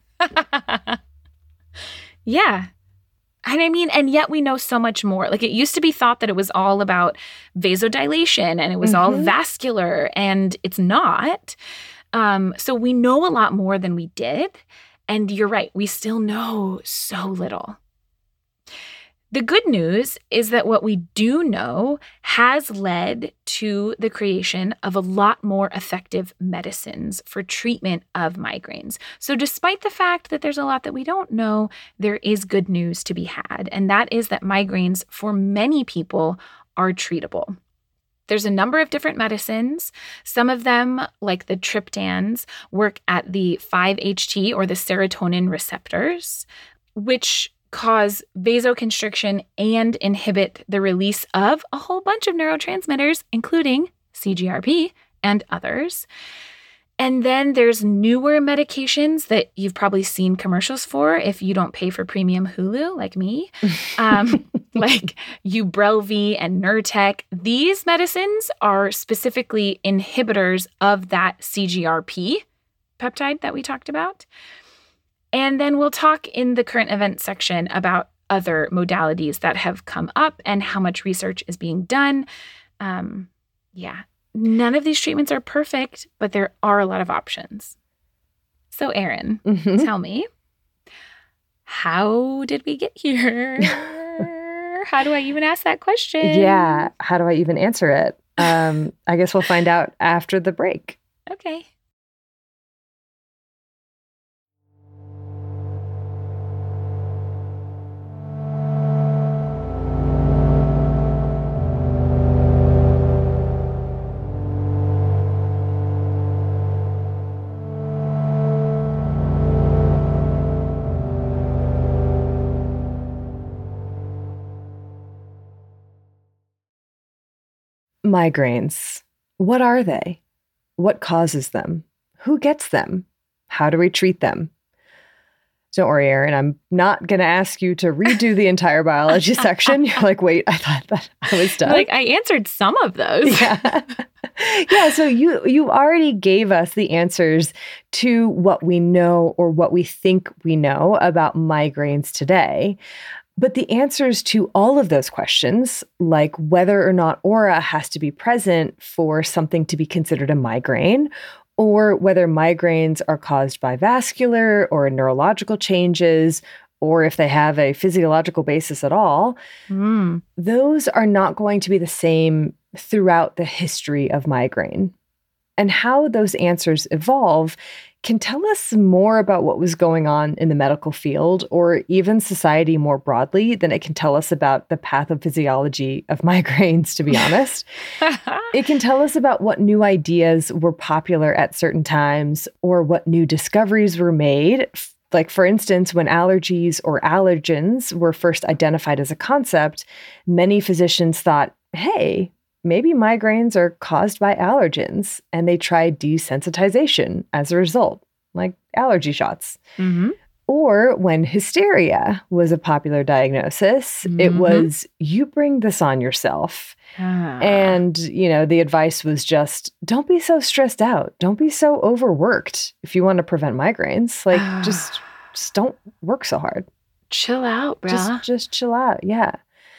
Yeah. And I mean, and yet we know so much more. Like it used to be thought that it was all about vasodilation and it was mm-hmm. all vascular, and it's not. Um, so we know a lot more than we did. And you're right, we still know so little. The good news is that what we do know has led to the creation of a lot more effective medicines for treatment of migraines. So despite the fact that there's a lot that we don't know, there is good news to be had, and that is that migraines for many people are treatable. There's a number of different medicines. Some of them, like the triptans, work at the five H T or the serotonin receptors, which cause vasoconstriction and inhibit the release of a whole bunch of neurotransmitters, including C G R P and others. And then there's newer medications that you've probably seen commercials for if you don't pay for premium Hulu like me, um, like Ubrelvy and Nurtec. These medicines are specifically inhibitors of that C G R P peptide that we talked about. And then we'll talk in the current event section about other modalities that have come up and how much research is being done. Um, yeah, none of these treatments are perfect, but there are a lot of options. So, Erin, mm-hmm. tell me, how did we get here? How do I even ask that question? Yeah, how do I even answer it? Um, I guess we'll find out after the break. Okay. Migraines. What are they? What causes them? Who gets them? How do we treat them? Don't worry, Erin, I'm not going to ask you to redo the entire biology section. You're like, wait, I thought that I was done. Like, I answered some of those. Yeah. Yeah, so you you already gave us the answers to what we know or what we think we know about migraines today. But the answers to all of those questions, like whether or not aura has to be present for something to be considered a migraine, or whether migraines are caused by vascular or neurological changes, or if they have a physiological basis at all, mm. those are not going to be the same throughout the history of migraine. And how those answers evolve can tell us more about what was going on in the medical field or even society more broadly than it can tell us about the pathophysiology of migraines, to be honest. It can tell us about what new ideas were popular at certain times or what new discoveries were made. Like, for instance, when allergies or allergens were first identified as a concept, many physicians thought, hey, maybe migraines are caused by allergens, and they tried desensitization as a result, like allergy shots. Mm-hmm. Or when hysteria was a popular diagnosis, mm-hmm. it was, you bring this on yourself. Ah. And, you know, the advice was just, don't be so stressed out. Don't be so overworked if you want to prevent migraines. Like, ah. just, just don't work so hard. Chill out, bruh. Just, just chill out, yeah.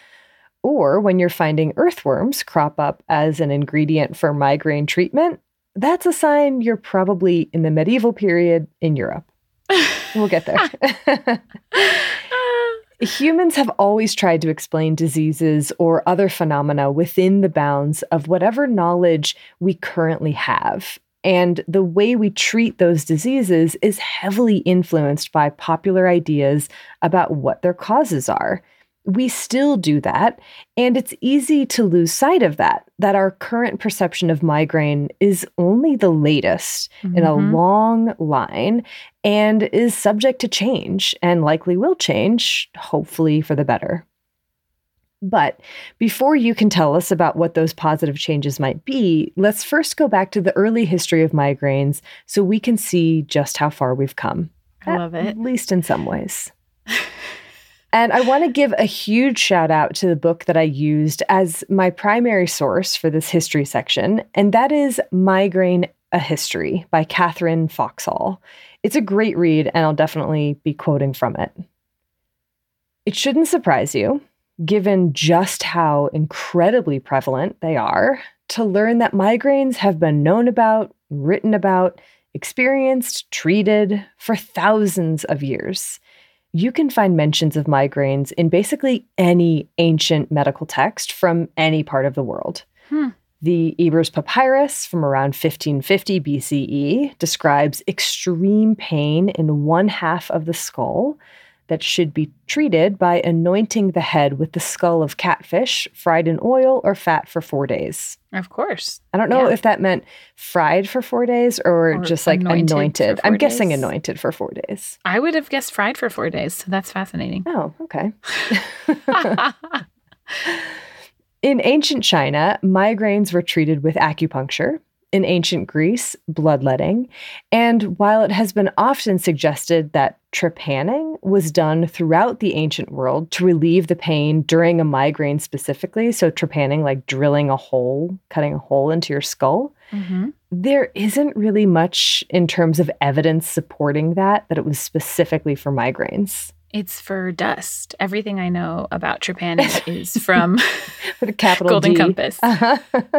Or when you're finding earthworms crop up as an ingredient for migraine treatment, that's a sign you're probably in the medieval period in Europe. We'll get there. Humans have always tried to explain diseases or other phenomena within the bounds of whatever knowledge we currently have. And the way we treat those diseases is heavily influenced by popular ideas about what their causes are. We still do that, and it's easy to lose sight of that, that our current perception of migraine is only the latest mm-hmm. in a long line and is subject to change and likely will change, hopefully for the better. But before you can tell us about what those positive changes might be, let's first go back to the early history of migraines so we can see just how far we've come. I love it. At least in some ways. And I want to give a huge shout out to the book that I used as my primary source for this history section, and that is Migraine, A History by Catherine Foxhall. It's a great read, and I'll definitely be quoting from it. It shouldn't surprise you, given just how incredibly prevalent they are, to learn that migraines have been known about, written about, experienced, treated for thousands of years. You can find mentions of migraines in basically any ancient medical text from any part of the world. Hmm. The Ebers Papyrus from around fifteen fifty B C E describes extreme pain in one half of the skull that should be treated by anointing the head with the skull of catfish, fried in oil or fat for four days. Of course. I don't know yeah. if that meant fried for four days or, or just like anointed. anointed. I'm days. guessing anointed for four days. I would have guessed fried for four days, so that's fascinating. Oh, okay. In ancient China, migraines were treated with acupuncture. In ancient Greece, bloodletting. And while it has been often suggested that trepanning was done throughout the ancient world to relieve the pain during a migraine specifically, so trepanning, like drilling a hole, cutting a hole into your skull, mm-hmm. there isn't really much in terms of evidence supporting that, that it was specifically for migraines. It's for dust. Everything I know about trepanning is from with a capital Golden D. Compass. Uh-huh.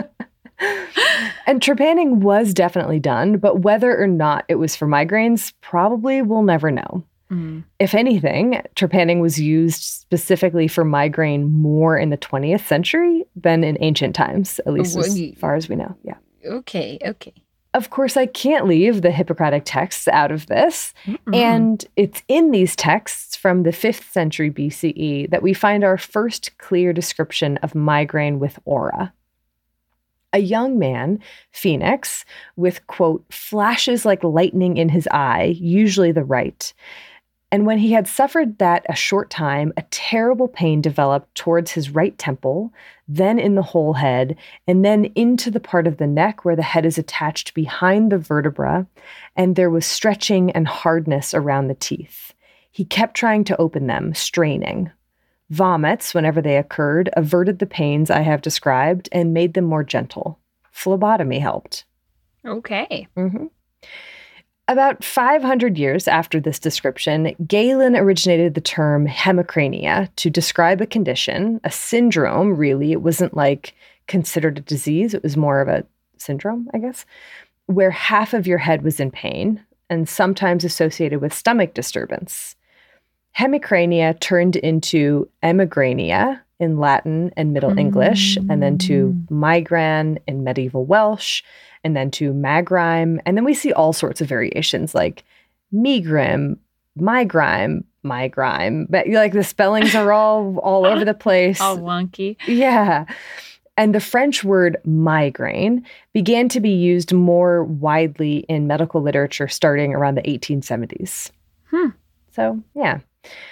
And trepanning was definitely done, but whether or not it was for migraines, probably we'll never know. Mm. If anything, trepanning was used specifically for migraine more in the twentieth century than in ancient times, at least as far as we know. Yeah. Okay, okay. Of course, I can't leave the Hippocratic texts out of this. Mm-mm. And it's in these texts from the fifth century B C E that we find our first clear description of migraine with aura. A young man, Phoenix, with, quote, flashes like lightning in his eye, usually the right. And when he had suffered that a short time, a terrible pain developed towards his right temple, then in the whole head, and then into the part of the neck where the head is attached behind the vertebra, and there was stretching and hardness around the teeth. He kept trying to open them, straining. Vomits, whenever they occurred, averted the pains I have described and made them more gentle. Phlebotomy helped. Okay. Mm-hmm. About five hundred years after this description, Galen originated the term hemicrania to describe a condition, a syndrome, really. It wasn't like considered a disease. It was more of a syndrome, I guess, where half of your head was in pain and sometimes associated with stomach disturbance. Hemicrania turned into emigrania in Latin and Middle mm. English, and then to migraine in medieval Welsh, and then to magrime. And then we see all sorts of variations like megrim, migrime, migrime. But like the spellings are all all over the place. All wonky. Yeah. And the French word migraine began to be used more widely in medical literature starting around the eighteen seventies. Hmm. So, yeah.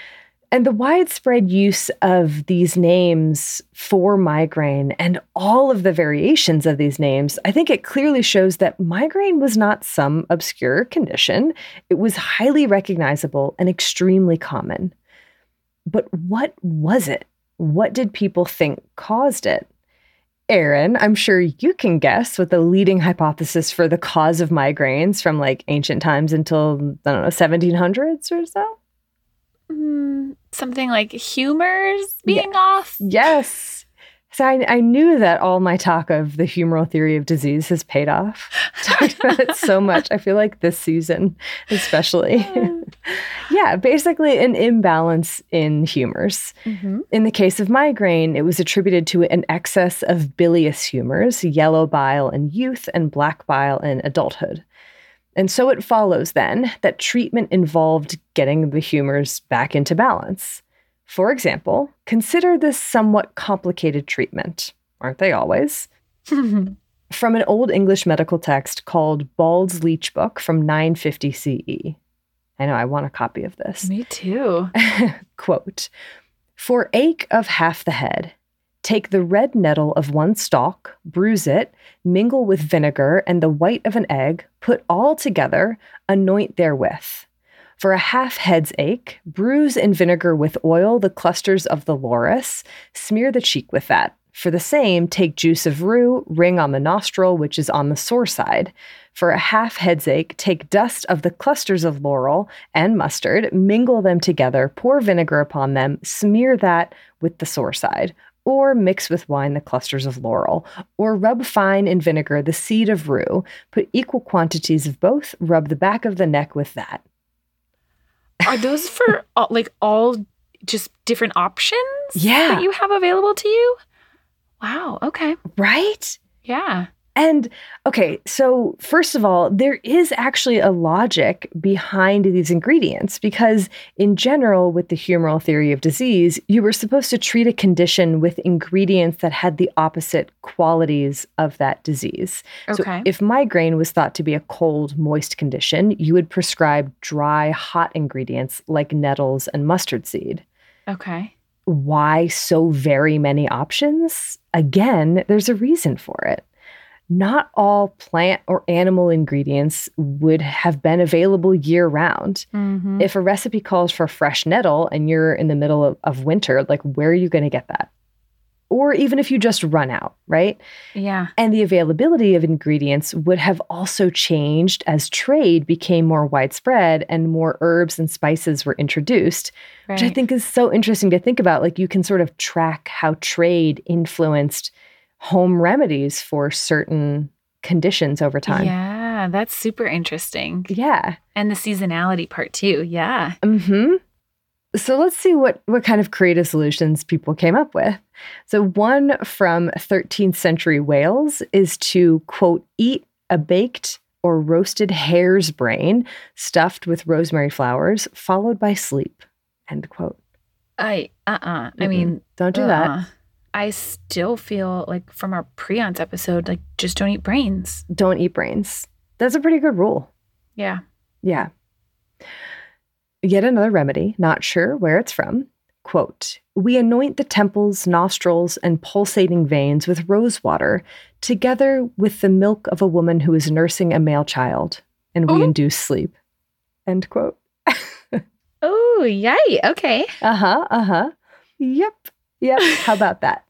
And the widespread use of these names for migraine and all of the variations of these names, I think it clearly shows that migraine was not some obscure condition. It was highly recognizable and extremely common. But what was it? What did people think caused it? Erin, I'm sure you can guess what the leading hypothesis for the cause of migraines from like ancient times until, I don't know, seventeen hundreds or so? Mm, something like humors being yeah. off? Yes. So I, I knew that all my talk of the humoral theory of disease has paid off. Talked about it so much. I feel like this season, especially. Yeah, basically an imbalance in humors. Mm-hmm. In the case of migraine, it was attributed to an excess of bilious humors, yellow bile in youth and black bile in adulthood. And so it follows then that treatment involved getting the humors back into balance. For example, consider this somewhat complicated treatment. Aren't they always? From an old English medical text called Bald's Leech Book from nine fifty C E. I know, I want a copy of this. Me too. Quote, "For ache of half the head, take the red nettle of one stalk, bruise it, mingle with vinegar and the white of an egg, put all together, anoint therewith. For a half head's ache, bruise in vinegar with oil the clusters of the loris, smear the cheek with that. For the same, take juice of rue, ring on the nostril, which is on the sore side. For a half head's ache, take dust of the clusters of laurel and mustard, mingle them together, pour vinegar upon them, smear that with the sore side. Or mix with wine the clusters of laurel, or rub fine in vinegar the seed of rue, put equal quantities of both, rub the back of the neck with that." Are those for all, like all just different options yeah. that you have available to you? Wow. Okay. Right? Yeah. And okay, so first of all, there is actually a logic behind these ingredients because in general, with the humoral theory of disease, you were supposed to treat a condition with ingredients that had the opposite qualities of that disease. Okay. So if migraine was thought to be a cold, moist condition, you would prescribe dry, hot ingredients like nettles and mustard seed. Okay. Why so very many options? Again, there's a reason for it. Not all plant or animal ingredients would have been available year-round. Mm-hmm. If a recipe calls for fresh nettle and you're in the middle of, of winter, like where are you going to get that? Or even if you just run out, right? Yeah. And the availability of ingredients would have also changed as trade became more widespread and more herbs and spices were introduced, right. Which I think is so interesting to think about. Like you can sort of track how trade influenced home remedies for certain conditions over time. Yeah, that's super interesting. Yeah. And the seasonality part too. Yeah. Mm-hmm. So let's see what, what kind of creative solutions people came up with. So one from thirteenth century Wales is to, quote, eat a baked or roasted hare's brain stuffed with rosemary flowers, followed by sleep, end quote. I, uh-uh. I mean. Don't do uh-uh. that. I still feel like from our Prions episode, like just don't eat brains. Don't eat brains. That's a pretty good rule. Yeah. Yeah. Yet another remedy, not sure where it's from. Quote, "We anoint the temples, nostrils, and pulsating veins with rose water, together with the milk of a woman who is nursing a male child, and we Ooh. induce sleep." End quote. Oh, yay. Okay. Uh-huh, uh-huh. Yep. Yep. How about that?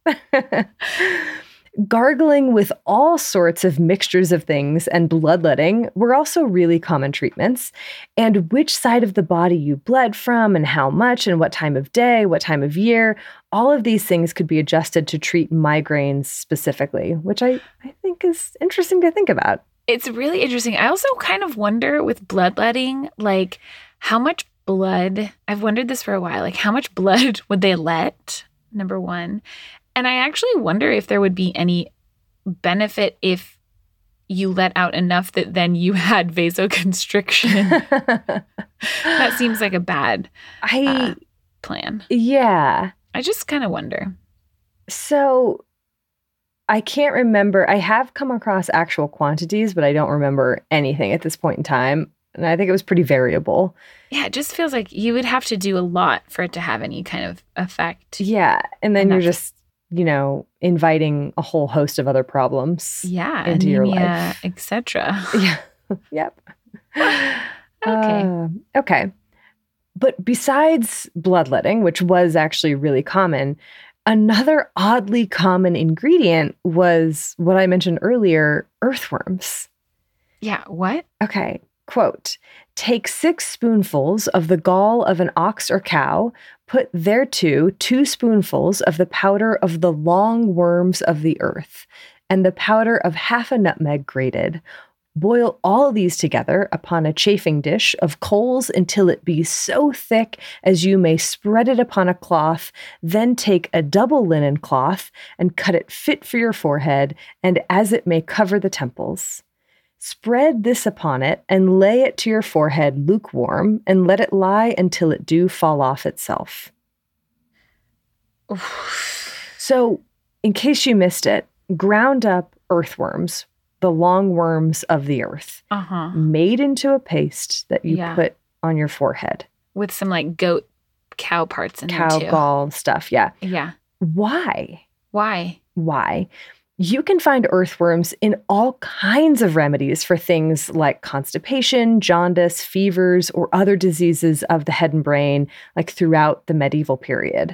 Gargling with all sorts of mixtures of things and bloodletting were also really common treatments. And which side of the body you bled from and how much and what time of day, what time of year, all of these things could be adjusted to treat migraines specifically, which I, I think is interesting to think about. It's really interesting. I also kind of wonder with bloodletting, like how much blood, I've wondered this for a while, like how much blood would they let? Number one. And I actually wonder if there would be any benefit if you let out enough that then you had vasoconstriction. That seems like a bad I, uh, plan. Yeah. I just kind of wonder. So I can't remember. I have come across actual quantities, but I don't remember anything at this point in time. And I think it was pretty variable. Yeah, it just feels like you would have to do a lot for it to have any kind of effect. Yeah. And then And you're that's- just, you know, inviting a whole host of other problems Yeah, into your anemia, life. et cetera. Yeah. Yep. Okay. Uh, okay. But besides bloodletting, which was actually really common, another oddly common ingredient was what I mentioned earlier, earthworms. Yeah, what? Okay, quote, take six spoonfuls of the gall of an ox or cow, put thereto two spoonfuls of the powder of the long worms of the earth, and the powder of half a nutmeg grated. Boil all these together upon a chafing dish of coals until it be so thick as you may spread it upon a cloth. Then take a double linen cloth and cut it fit for your forehead, and as it may cover the temples. Spread this upon it and lay it to your forehead lukewarm, and let it lie until it do fall off itself. So, in case you missed it, ground up earthworms, the long worms of the earth, Uh-huh. made into a paste that you Yeah. put on your forehead. With some like goat, cow parts in Cow there too. gall stuff, yeah. Yeah. Why? Why? Why? You can find earthworms in all kinds of remedies for things like constipation, jaundice, fevers, or other diseases of the head and brain, like throughout the medieval period.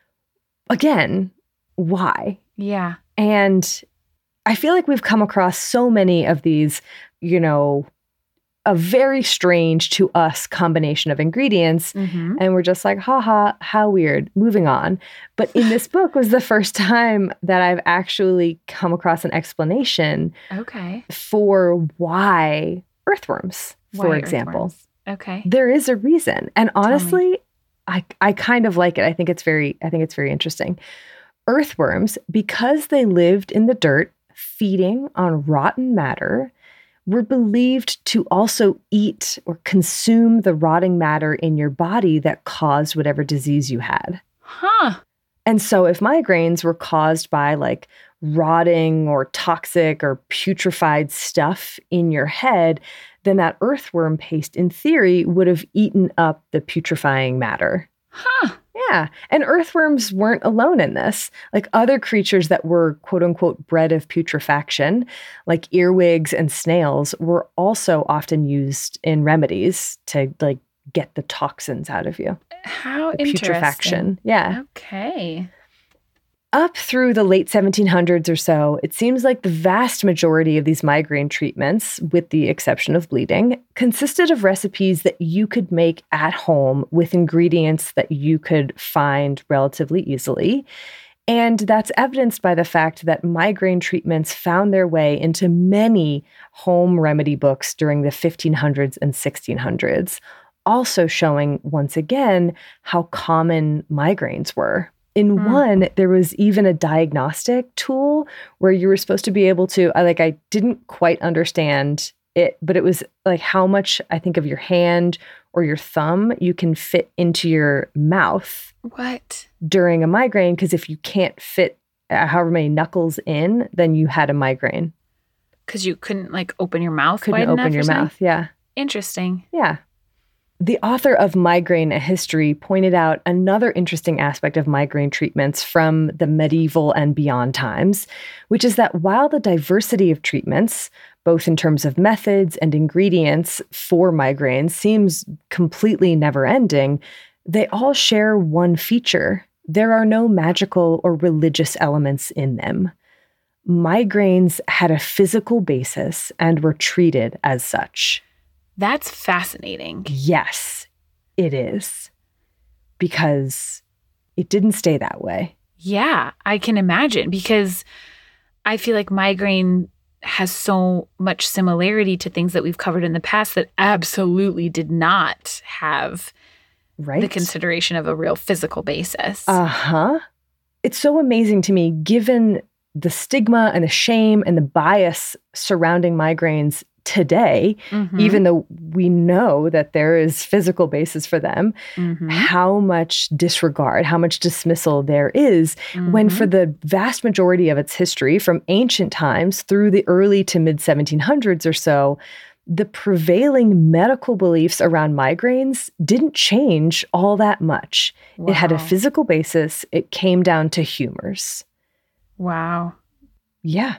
Again, why? Yeah. And I feel like we've come across so many of these, you know, a very strange to us combination of ingredients. Mm-hmm. And we're just like, haha, how weird, moving on. But in this book was the first time that I've actually come across an explanation Okay. for why earthworms, for Why example. earthworms? Okay. There is a reason. And me. honestly, I, I kind of like it. I think it's very, I think it's very interesting. Earthworms, because they lived in the dirt, feeding on rotten matter, were believed to also eat or consume the rotting matter in your body that caused whatever disease you had. Huh. And so if migraines were caused by like rotting or toxic or putrefied stuff in your head, then that earthworm paste, in theory, would have eaten up the putrefying matter. Huh. Yeah. And earthworms weren't alone in this. Like other creatures that were quote unquote bred of putrefaction, like earwigs and snails, were also often used in remedies to like get the toxins out of you. How The interesting. putrefaction. Yeah. Okay. Up through the late seventeen hundreds or so, it seems like the vast majority of these migraine treatments, with the exception of bleeding, consisted of recipes that you could make at home with ingredients that you could find relatively easily. And that's evidenced by the fact that migraine treatments found their way into many home remedy books during the fifteen hundreds and sixteen hundreds, also showing once again how common migraines were. In Mm. one, there was even a diagnostic tool where you were supposed to be able to, I like, I didn't quite understand it, but it was like how much, I think, of your hand or your thumb you can fit into your mouth What? during a migraine. Because if you can't fit uh, however many knuckles in, then you had a migraine. Because you couldn't like open your mouth Couldn't wide open enough your or something? mouth. Yeah. Interesting. Yeah. The author of Migraine, A History pointed out another interesting aspect of migraine treatments from the medieval and beyond times, which is that while the diversity of treatments, both in terms of methods and ingredients for migraines, seems completely never-ending, they all share one feature. There are no magical or religious elements in them. Migraines had a physical basis and were treated as such. That's fascinating. Yes, it is. Because it didn't stay that way. Yeah, I can imagine because I feel like migraine has so much similarity to things that we've covered in the past that absolutely did not have Right? the consideration of a real physical basis. Uh-huh. It's so amazing to me, given the stigma and the shame and the bias surrounding migraines today, Mhm. even though we know that there is physical basis for them, Mhm. how much disregard, how much dismissal there is, when Mhm. for the vast majority of its history, from ancient times through the early to mid seventeen hundreds or so, the prevailing medical beliefs around migraines didn't change all that much. Wow. It had a physical basis. It came down to humors. Wow. Yeah.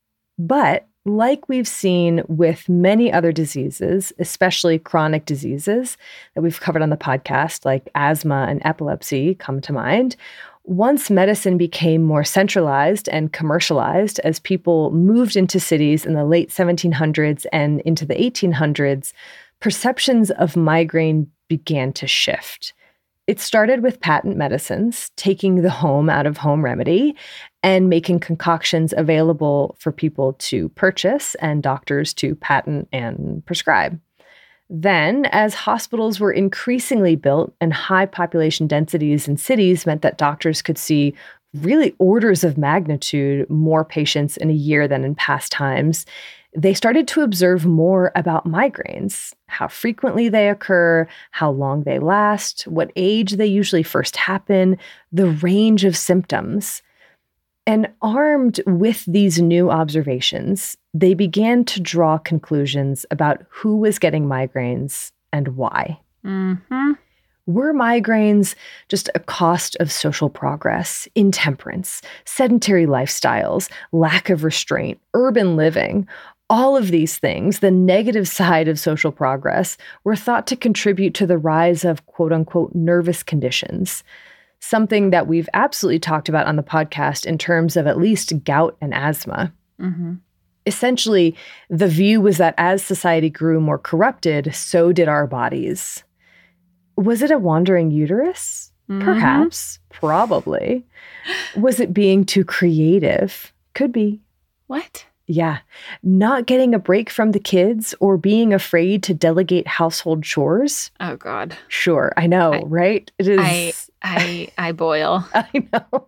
But like we've seen with many other diseases, especially chronic diseases that we've covered on the podcast, like asthma and epilepsy come to mind, once medicine became more centralized and commercialized as people moved into cities in the late seventeen hundreds and into the eighteen hundreds, perceptions of migraine began to shift. It started with patent medicines, taking the home out of home remedy and making concoctions available for people to purchase and doctors to patent and prescribe. Then, as hospitals were increasingly built and high population densities in cities meant that doctors could see really orders of magnitude more patients in a year than in past times, they started to observe more about migraines, how frequently they occur, how long they last, what age they usually first happen, the range of symptoms. And armed with these new observations, they began to draw conclusions about who was getting migraines and why. Mm-hmm. Were migraines just a cost of social progress, intemperance, sedentary lifestyles, lack of restraint, urban living? All of these things, the negative side of social progress, were thought to contribute to the rise of quote-unquote nervous conditions, something that we've absolutely talked about on the podcast in terms of at least gout and asthma. Mm-hmm. Essentially, the view was that as society grew more corrupted, so did our bodies. Was it a wandering uterus? Mm-hmm. Perhaps. Probably. Was it being too creative? Could be. What? Yeah. Not getting a break from the kids or being afraid to delegate household chores? Oh, God. Sure. I know, I, right? It is. I, I, I boil. I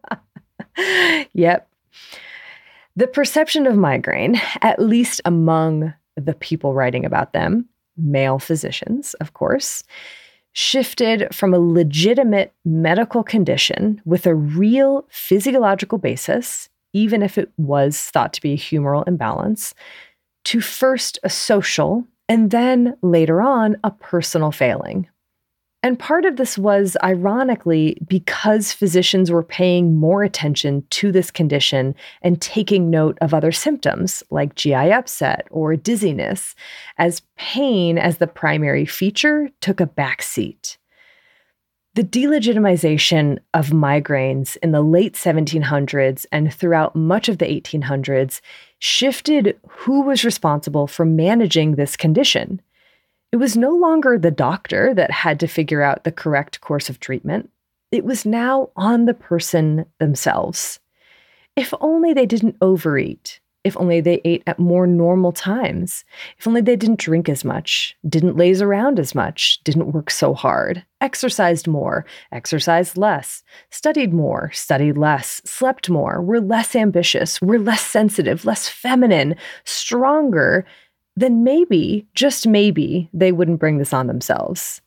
know. Yep. The perception of migraine, at least among the people writing about them, male physicians, of course, shifted from a legitimate medical condition with a real physiological basis, even if it was thought to be a humoral imbalance, to first a social and then later on a personal failing. And part of this was, ironically, because physicians were paying more attention to this condition and taking note of other symptoms like G I upset or dizziness, as pain as the primary feature took a back seat. The delegitimization of migraines in the late seventeen hundreds and throughout much of the eighteen hundreds shifted who was responsible for managing this condition. It was no longer the doctor that had to figure out the correct course of treatment. It was now on the person themselves. If only they didn't overeat. If only they ate at more normal times. If only they didn't drink as much, didn't laze around as much, didn't work so hard, exercised more, exercised less, studied more, studied less, slept more, were less ambitious, were less sensitive, less feminine, stronger, then maybe, just maybe, they wouldn't bring this on themselves.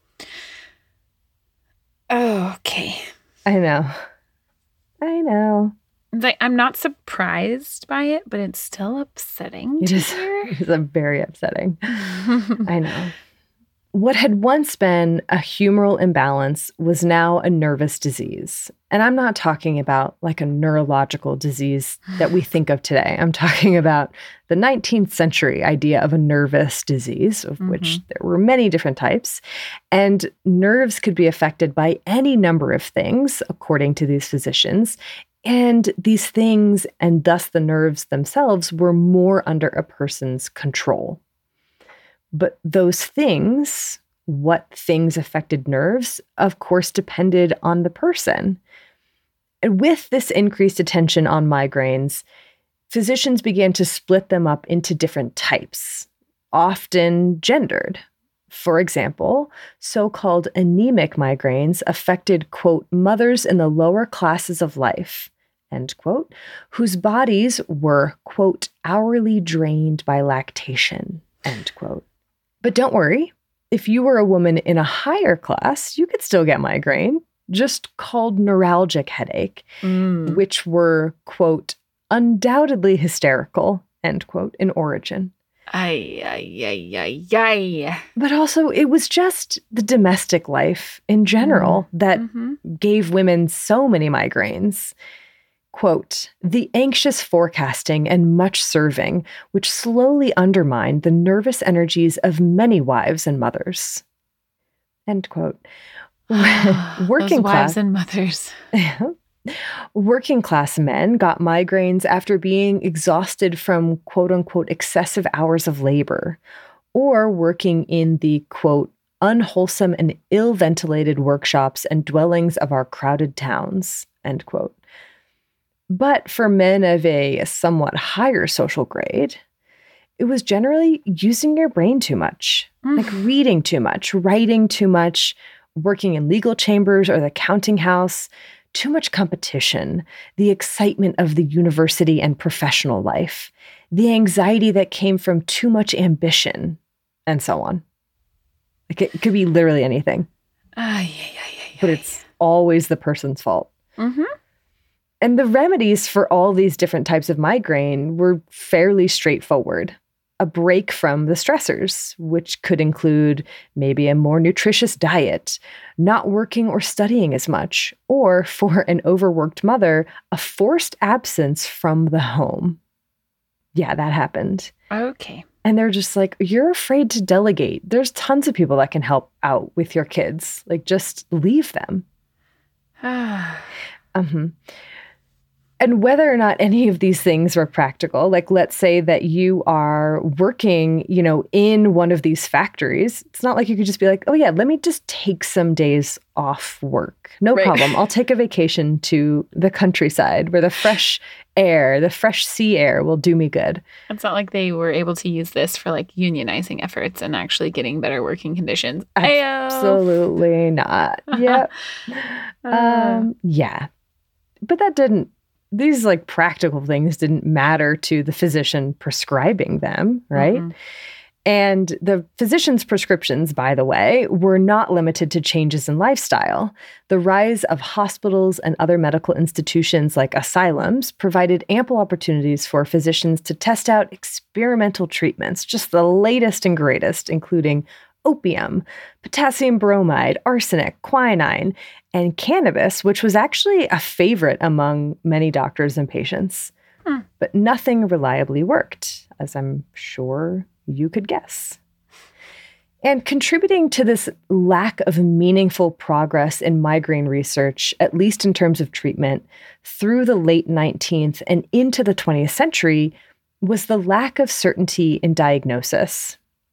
Oh, okay. I know. I know. Like, I'm not surprised by it, but it's still upsetting It to is, hear. it is a very upsetting. I know. What had once been a humoral imbalance was now a nervous disease. And I'm not talking about like a neurological disease that we think of today. I'm talking about the nineteenth century idea of a nervous disease, of mm-hmm. which there were many different types. And nerves could be affected by any number of things, according to these physicians. And these things, and thus the nerves themselves, were more under a person's control. But those things, what things affected nerves, of course, depended on the person. And with this increased attention on migraines, physicians began to split them up into different types, often gendered. For example, so-called anemic migraines affected, quote, mothers in the lower classes of life, end quote, whose bodies were, quote, hourly drained by lactation, end quote. But don't worry, if you were a woman in a higher class, you could still get migraine, just called neuralgic headache, mm. which were, quote, undoubtedly hysterical, end quote, in origin. Ay, ay, ay, ay, ay. But also, it was just the domestic life in general mm-hmm. that mm-hmm. gave women so many migraines. Quote, the anxious forecasting and much serving, which slowly undermined the nervous energies of many wives and mothers. End quote. Working Those class wives and mothers. Working class men got migraines after being exhausted from quote unquote excessive hours of labor or working in the quote unwholesome and ill ventilated workshops and dwellings of our crowded towns, end quote. But for men of a somewhat higher social grade, it was generally using your brain too much, mm. like reading too much, writing too much, working in legal chambers or the counting house, too much competition, the excitement of the university and professional life, the anxiety that came from too much ambition, and so on. Like it, it could be literally anything. Uh, yeah, yeah, yeah, yeah, but it's always the person's fault. Mm-hmm. And the remedies for all these different types of migraine were fairly straightforward. A break from the stressors, which could include maybe a more nutritious diet, not working or studying as much, or for an overworked mother, a forced absence from the home. Yeah, that happened. Okay. And they're just like, you're afraid to delegate. There's tons of people that can help out with your kids. Like, just leave them. uh-huh. And whether or not any of these things were practical, like let's say that you are working, you know, in one of these factories, it's not like you could just be like, oh yeah, let me just take some days off work. No right. problem. I'll take a vacation to the countryside where the fresh air, the fresh sea air will do me good. It's not like they were able to use this for like unionizing efforts and actually getting better working conditions. Absolutely not. Yep. uh, um, yeah. But that didn't These like practical things didn't matter to the physician prescribing them, right? Mm-hmm. And the physician's prescriptions, by the way, were not limited to changes in lifestyle. The rise of hospitals and other medical institutions like asylums provided ample opportunities for physicians to test out experimental treatments, just the latest and greatest, including opium, potassium bromide, arsenic, quinine, and cannabis, which was actually a favorite among many doctors and patients. Hmm. But nothing reliably worked, as I'm sure you could guess. And contributing to this lack of meaningful progress in migraine research, at least in terms of treatment, through the late nineteenth and into the twentieth century, was the lack of certainty in diagnosis.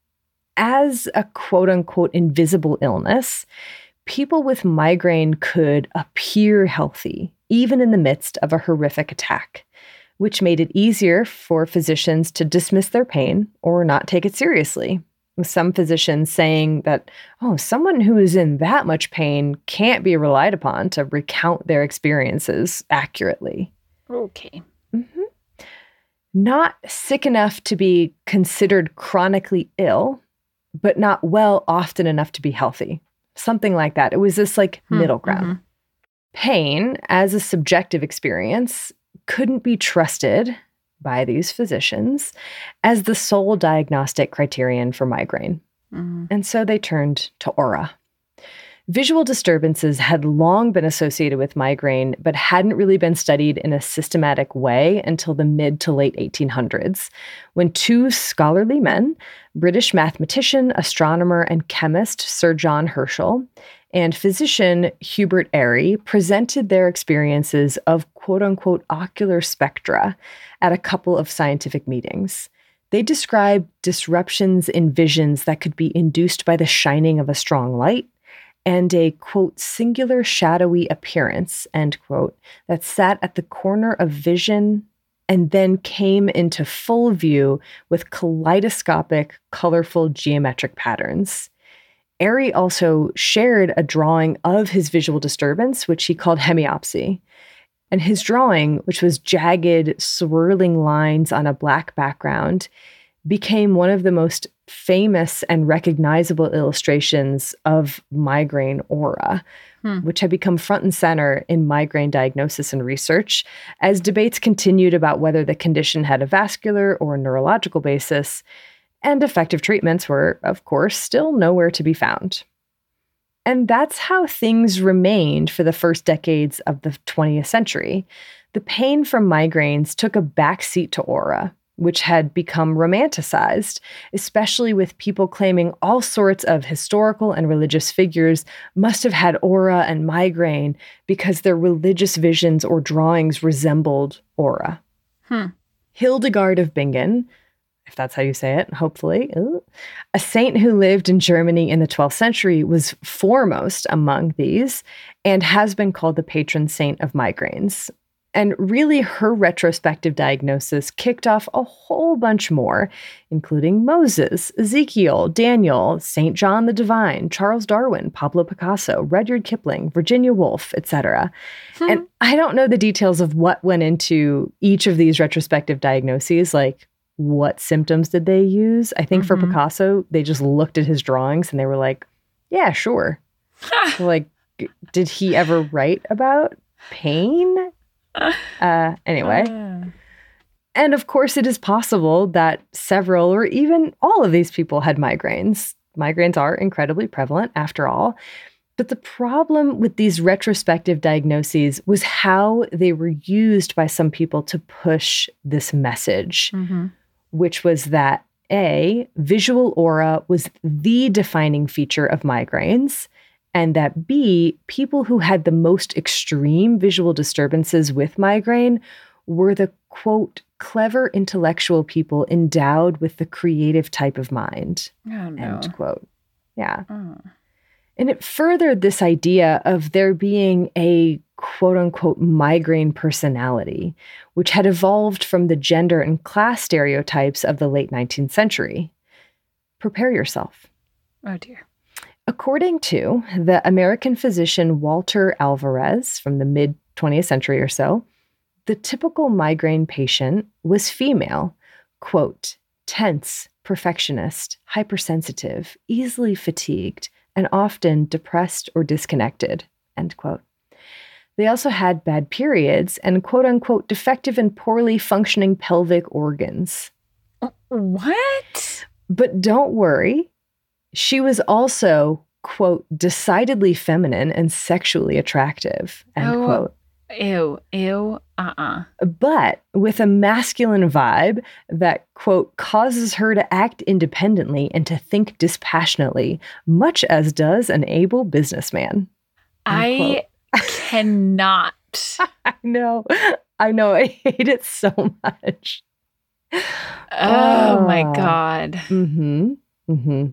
As a quote-unquote invisible illness, people with migraine could appear healthy, even in the midst of a horrific attack, which made it easier for physicians to dismiss their pain or not take it seriously, with some physicians saying that, oh, someone who is in that much pain can't be relied upon to recount their experiences accurately. Okay. Mm-hmm. Not sick enough to be considered chronically ill, but not well often enough to be healthy. Something like that. It was this like hmm. middle ground. Mm-hmm. Pain, as a subjective experience, couldn't be trusted by these physicians as the sole diagnostic criterion for migraine. Mm-hmm. And so they turned to aura. Visual disturbances had long been associated with migraine, but hadn't really been studied in a systematic way until the mid to late eighteen hundreds, when two scholarly men, British mathematician, astronomer, and chemist Sir John Herschel, and physician Hubert Airy, presented their experiences of quote-unquote ocular spectra at a couple of scientific meetings. They described disruptions in visions that could be induced by the shining of a strong light, and a, quote, singular shadowy appearance, end quote, that sat at the corner of vision and then came into full view with kaleidoscopic, colorful geometric patterns. Airy also shared a drawing of his visual disturbance, which he called hemiopsy. And his drawing, which was jagged, swirling lines on a black background, became one of the most famous and recognizable illustrations of migraine aura, hmm. which had become front and center in migraine diagnosis and research as debates continued about whether the condition had a vascular or neurological basis. And effective treatments were, of course, still nowhere to be found. And that's how things remained for the first decades of the twentieth century. The pain from migraines took a backseat to aura, which had become romanticized, especially with people claiming all sorts of historical and religious figures must have had aura and migraine because their religious visions or drawings resembled aura. Hmm. Hildegard of Bingen, if that's how you say it, hopefully, a saint who lived in Germany in the twelfth century, was foremost among these and has been called the patron saint of migraines. And really, her retrospective diagnosis kicked off a whole bunch more, including Moses, Ezekiel, Daniel, Saint John the Divine, Charles Darwin, Pablo Picasso, Rudyard Kipling, Virginia Woolf, et cetera. Hmm. And I don't know the details of what went into each of these retrospective diagnoses, like what symptoms did they use? I think mm-hmm. for Picasso, they just looked at his drawings and they were like, yeah, sure. So like, did he ever write about pain? Uh, anyway. Uh. And of course, it is possible that several or even all of these people had migraines. Migraines are incredibly prevalent after all. But the problem with these retrospective diagnoses was how they were used by some people to push this message, mm-hmm. which was that A, visual aura was the defining feature of migraines, and that B, people who had the most extreme visual disturbances with migraine were the, quote, clever intellectual people endowed with the creative type of mind, oh, no. end quote. Yeah. Oh. And it furthered this idea of there being a, quote unquote, migraine personality, which had evolved from the gender and class stereotypes of the late nineteenth century. Prepare yourself. Oh, dear. According to the American physician Walter Alvarez from the mid-twentieth century or so, the typical migraine patient was female, quote, tense, perfectionist, hypersensitive, easily fatigued, and often depressed or disconnected, end quote. They also had bad periods and, quote unquote, defective and poorly functioning pelvic organs. What? But don't worry. She was also, quote, decidedly feminine and sexually attractive, end oh, quote. Ew, ew, uh-uh. But with a masculine vibe that, quote, causes her to act independently and to think dispassionately, much as does an able businessman. I cannot. I know. I know. I hate it so much. Oh, uh, my God. Mm-hmm. Mm-hmm.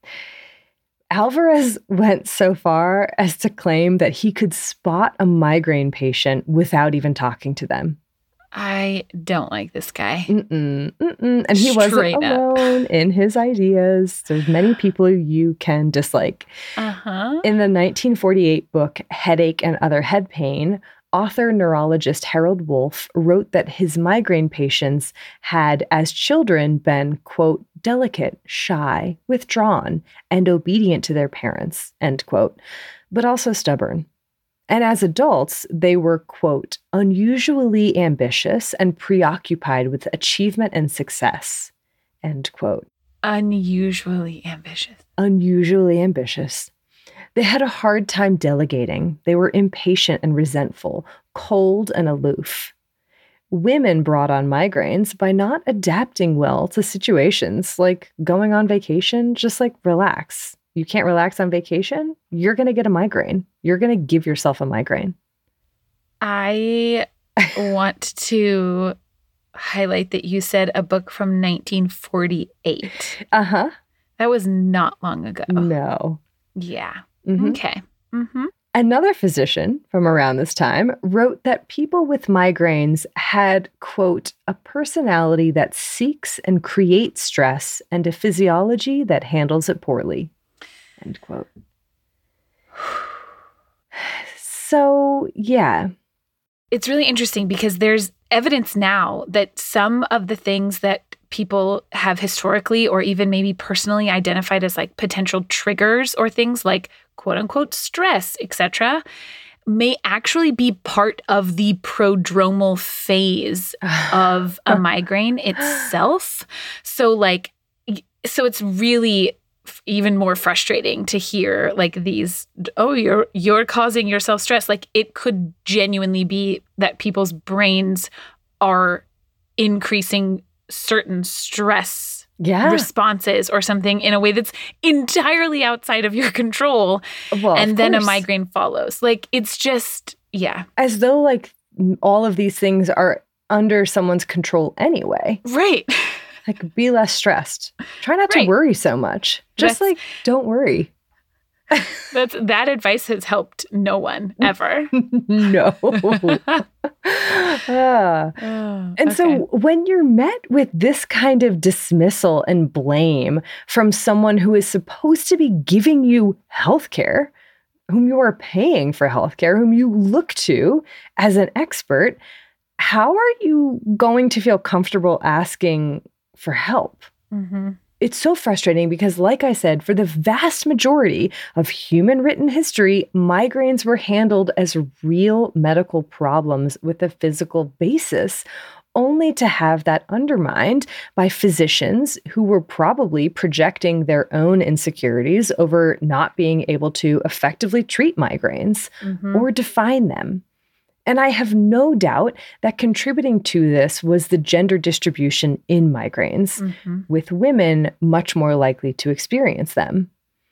Alvarez went so far as to claim that he could spot a migraine patient without even talking to them. I don't like this guy. Mm-mm, mm-mm. And he Straight wasn't alone up. in his ideas. There's many people you can dislike. Uh-huh. In the nineteen forty-eight book, Headache and Other Head Pain, author neurologist Harold Wolff wrote that his migraine patients had, as children, been, quote, delicate, shy, withdrawn, and obedient to their parents, end quote, but also stubborn. And as adults, they were, quote, unusually ambitious and preoccupied with achievement and success, end quote. Unusually ambitious. Unusually ambitious. They had a hard time delegating. They were impatient and resentful, cold and aloof. Women brought on migraines by not adapting well to situations like going on vacation. Just like relax. You can't relax on vacation, you're going to get a migraine. You're going to give yourself a migraine. I want to highlight that you said a book from nineteen forty-eight. Uh-huh. That was not long ago. No. Yeah. Mm-hmm. Okay. Mm-hmm. Another physician from around this time wrote that people with migraines had, quote, a personality that seeks and creates stress and a physiology that handles it poorly, end quote. So, yeah. It's really interesting because there's evidence now that some of the things that people have historically or even maybe personally identified as like potential triggers or things like quote unquote stress, et cetera, may actually be part of the prodromal phase of a migraine itself. So like so it's really f- even more frustrating to hear like these, oh, you're you're causing yourself stress. Like it could genuinely be that people's brains are increasing certain stress yeah. responses or something in a way that's entirely outside of your control. Well, and then course. a migraine follows. Like it's just, yeah. As though like all of these things are under someone's control anyway. Right. Like be less stressed. Try not Right. to worry so much. Just That's- like don't worry. That's that advice has helped no one ever. No. Ah. Oh, And so okay. when you're met with this kind of dismissal and blame from someone who is supposed to be giving you healthcare, whom you are paying for healthcare, whom you look to as an expert, how are you going to feel comfortable asking for help? Mm-hmm. It's so frustrating because, like I said, for the vast majority of human written history, migraines were handled as real medical problems with a physical basis, only to have that undermined by physicians who were probably projecting their own insecurities over not being able to effectively treat migraines Mm-hmm. or define them. And I have no doubt that contributing to this was the gender distribution in migraines, Mm-hmm. with women much more likely to experience them.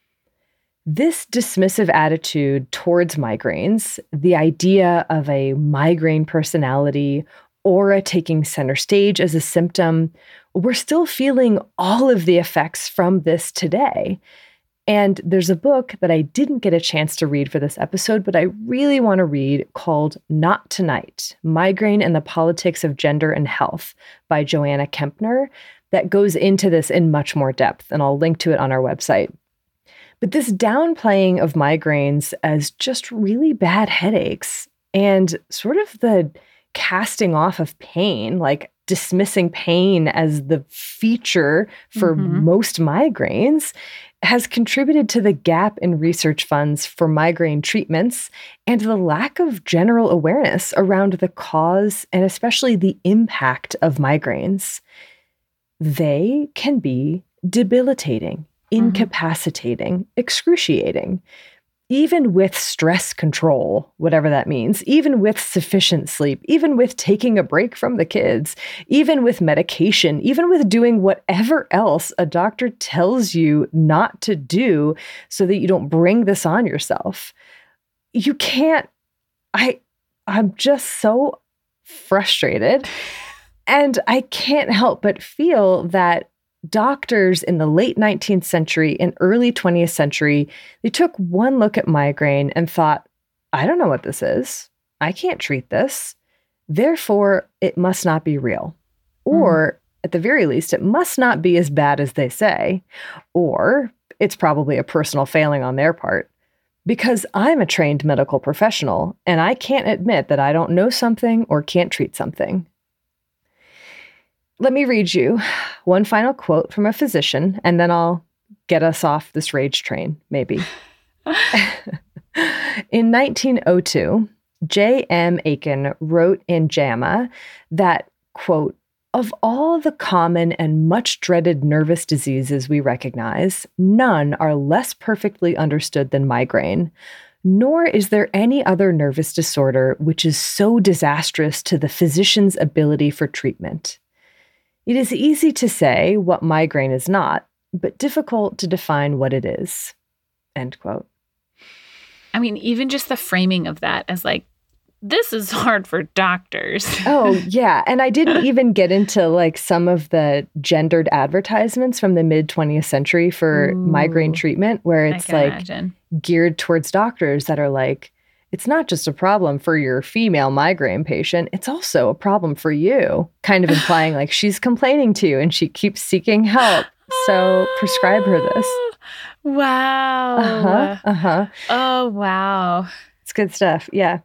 This dismissive attitude towards migraines, the idea of a migraine personality, aura taking center stage as a symptom, we're still feeling all of the effects from this today. And there's a book that I didn't get a chance to read for this episode, but I really want to read called Not Tonight, Migraine and the Politics of Gender and Health by Joanna Kempner that goes into this in much more depth, and I'll link to it on our website. But this downplaying of migraines as just really bad headaches and sort of the casting off of pain, like dismissing pain as the feature for Mm-hmm. most migraines, has contributed to the gap in research funds for migraine treatments and the lack of general awareness around the cause and especially the impact of migraines. They can be debilitating, incapacitating, excruciating. Even with stress control, whatever that means, even with sufficient sleep, even with taking a break from the kids, even with medication, even with doing whatever else a doctor tells you not to do so that you don't bring this on yourself. You can't, I, I'm just so frustrated. And I can't help but feel that doctors in the late nineteenth century and early twentieth century, they took one look at migraine and thought, I don't know what this is. I can't treat this. Therefore, it must not be real. Or at the very least, it must not be as bad as they say. Or it's probably a personal failing on their part. Because I'm a trained medical professional and I can't admit that I don't know something or can't treat something. Let me read you one final quote from a physician, and then I'll get us off this rage train, maybe. In nineteen oh two, J M Aiken wrote in JAMA that, quote, of all the common and much dreaded nervous diseases we recognize, none are less perfectly understood than migraine. Nor is there any other nervous disorder which is so disastrous to the physician's ability for treatment. It is easy to say what migraine is not, but difficult to define what it is. End quote. I mean, even just the framing of that as like, this is hard for doctors. Oh, yeah. And I didn't even get into like some of the gendered advertisements from the mid twentieth century for Ooh. migraine treatment, where it's I can like imagine. geared towards doctors that are like, it's not just a problem for your female migraine patient, it's also a problem for you. Kind of implying like she's complaining to you and she keeps seeking help. So prescribe her this. Wow. Uh-huh. Uh-huh. Oh, wow. It's good stuff. Yeah.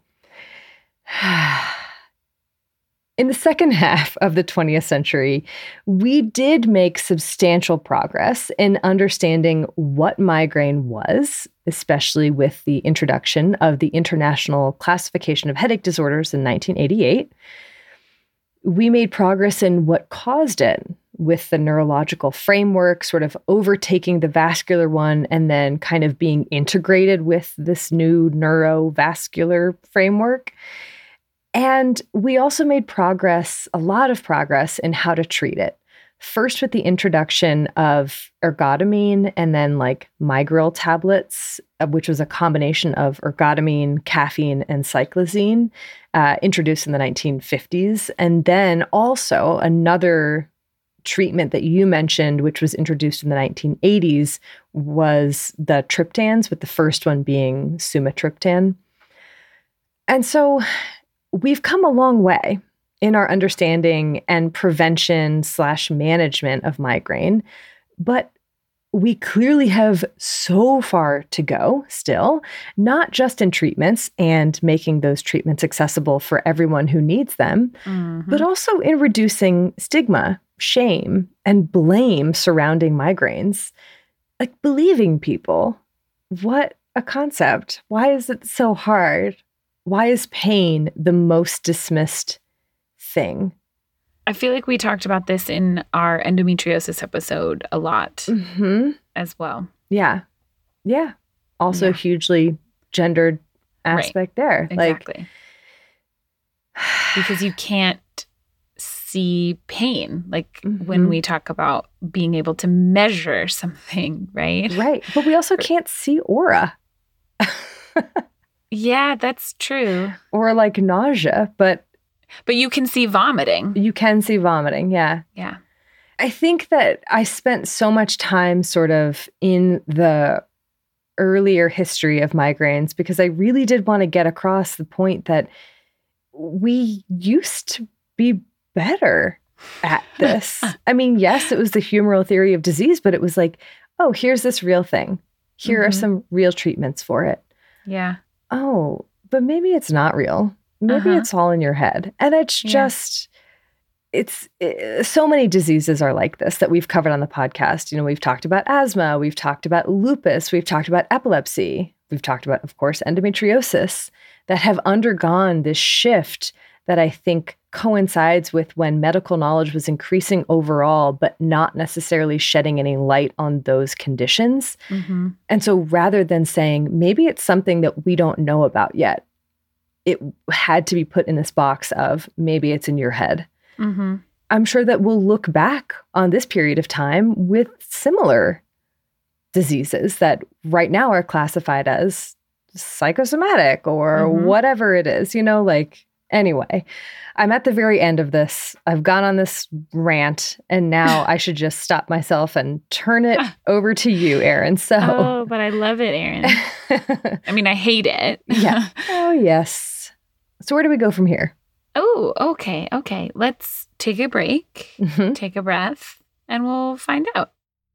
In the second half of the twentieth century, we did make substantial progress in understanding what migraine was, especially with the introduction of the International Classification of Headache Disorders in nineteen eighty-eight. We made progress in what caused it, with the neurological framework, sort of overtaking the vascular one and then kind of being integrated with this new neurovascular framework. And we also made progress, a lot of progress in how to treat it. First with the introduction of ergotamine and then like Migril tablets, which was a combination of ergotamine, caffeine, and cyclizine, uh, introduced in the nineteen fifties. And then also another treatment that you mentioned, which was introduced in the nineteen eighties, was the triptans, with the first one being sumatriptan. And so we've come a long way in our understanding and prevention slash management of migraine, but we clearly have so far to go still, not just in treatments and making those treatments accessible for everyone who needs them, mm-hmm. but also in reducing stigma, shame, and blame surrounding migraines. Like believing people. What a concept. Why is it so hard? Why is pain the most dismissed thing? I feel like we talked about this in our endometriosis episode a lot mm-hmm. as well. Yeah. Yeah. Also yeah. hugely gendered aspect right. there. Exactly. Like, because you can't see pain. Like mm-hmm. when we talk about being able to measure something, right? Right. But we also can't see aura. Yeah, that's true. Or like nausea, but But you can see vomiting. You can see vomiting, yeah. Yeah. I think that I spent so much time sort of in the earlier history of migraines because I really did want to get across the point that we used to be better at this. I mean, yes, it was the humoral theory of disease, but it was like, oh, here's this real thing. Here mm-hmm. are some real treatments for it. Yeah. Oh, but maybe it's not real. Maybe uh-huh. it's all in your head. And it's Yeah. just, it's it, so many diseases are like this that we've covered on the podcast. You know, we've talked about asthma, we've talked about lupus, we've talked about epilepsy, we've talked about, of course, endometriosis, that have undergone this shift that I think coincides with when medical knowledge was increasing overall, but not necessarily shedding any light on those conditions. Mm-hmm. And so rather than saying, maybe it's something that we don't know about yet, it had to be put in this box of maybe it's in your head. Mm-hmm. I'm sure that we'll look back on this period of time with similar diseases that right now are classified as psychosomatic or mm-hmm. whatever it is, you know, like, anyway, I'm at the very end of this. I've gone on this rant and now I should just stop myself and turn it over to you, Erin. So, oh, but I love it, Erin. I mean, I hate it. Yeah. Oh, yes. So where do we go from here? Oh, okay. Okay. Let's take a break, Mm-hmm. take a breath, and we'll find out.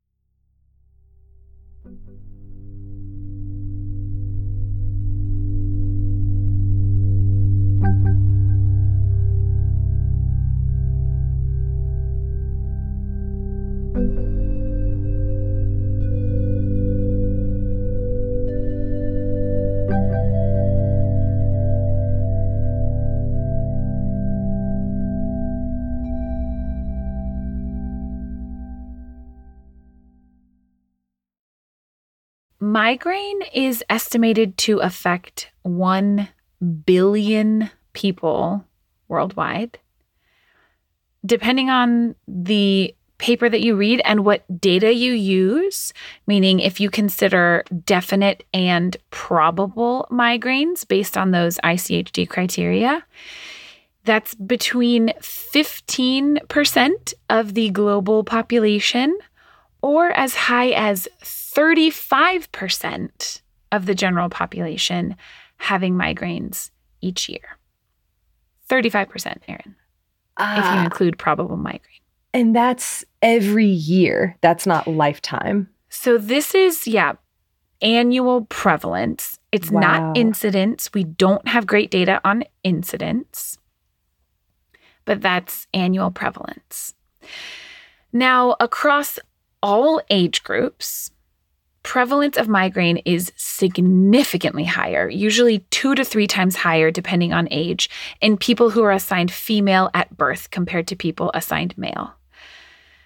Migraine is estimated to affect one billion people worldwide. Depending on the paper that you read and what data you use, meaning if you consider definite and probable migraines based on those I C H D criteria, that's between fifteen percent of the global population or as high as thirty-five percent of the general population having migraines each year. thirty-five percent, Erin, uh, if you include probable migraine. And that's every year. That's not lifetime. So this is, yeah, annual prevalence. It's Wow. not incidence. We don't have great data on incidence, but that's annual prevalence. Now, across all age groups, prevalence of migraine is significantly higher, usually two to three times higher depending on age, in people who are assigned female at birth compared to people assigned male.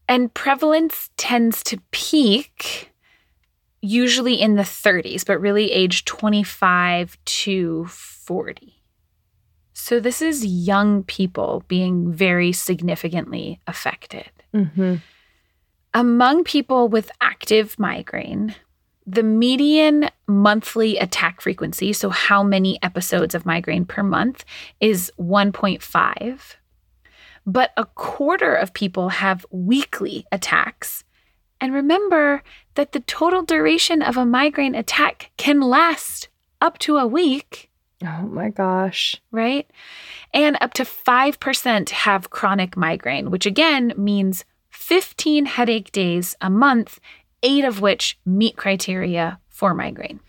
And prevalence tends to peak usually in the thirties, but really age twenty-five to forty. So this is young people being very significantly affected. Mm-hmm. Among people with active migraine, the median monthly attack frequency, so how many episodes of migraine per month, is one point five. But a quarter of people have weekly attacks. And remember that the total duration of a migraine attack can last up to a week. Oh my gosh. Right? And up to five percent have chronic migraine, which again means fifteen headache days a month, eight of which meet criteria for migraine.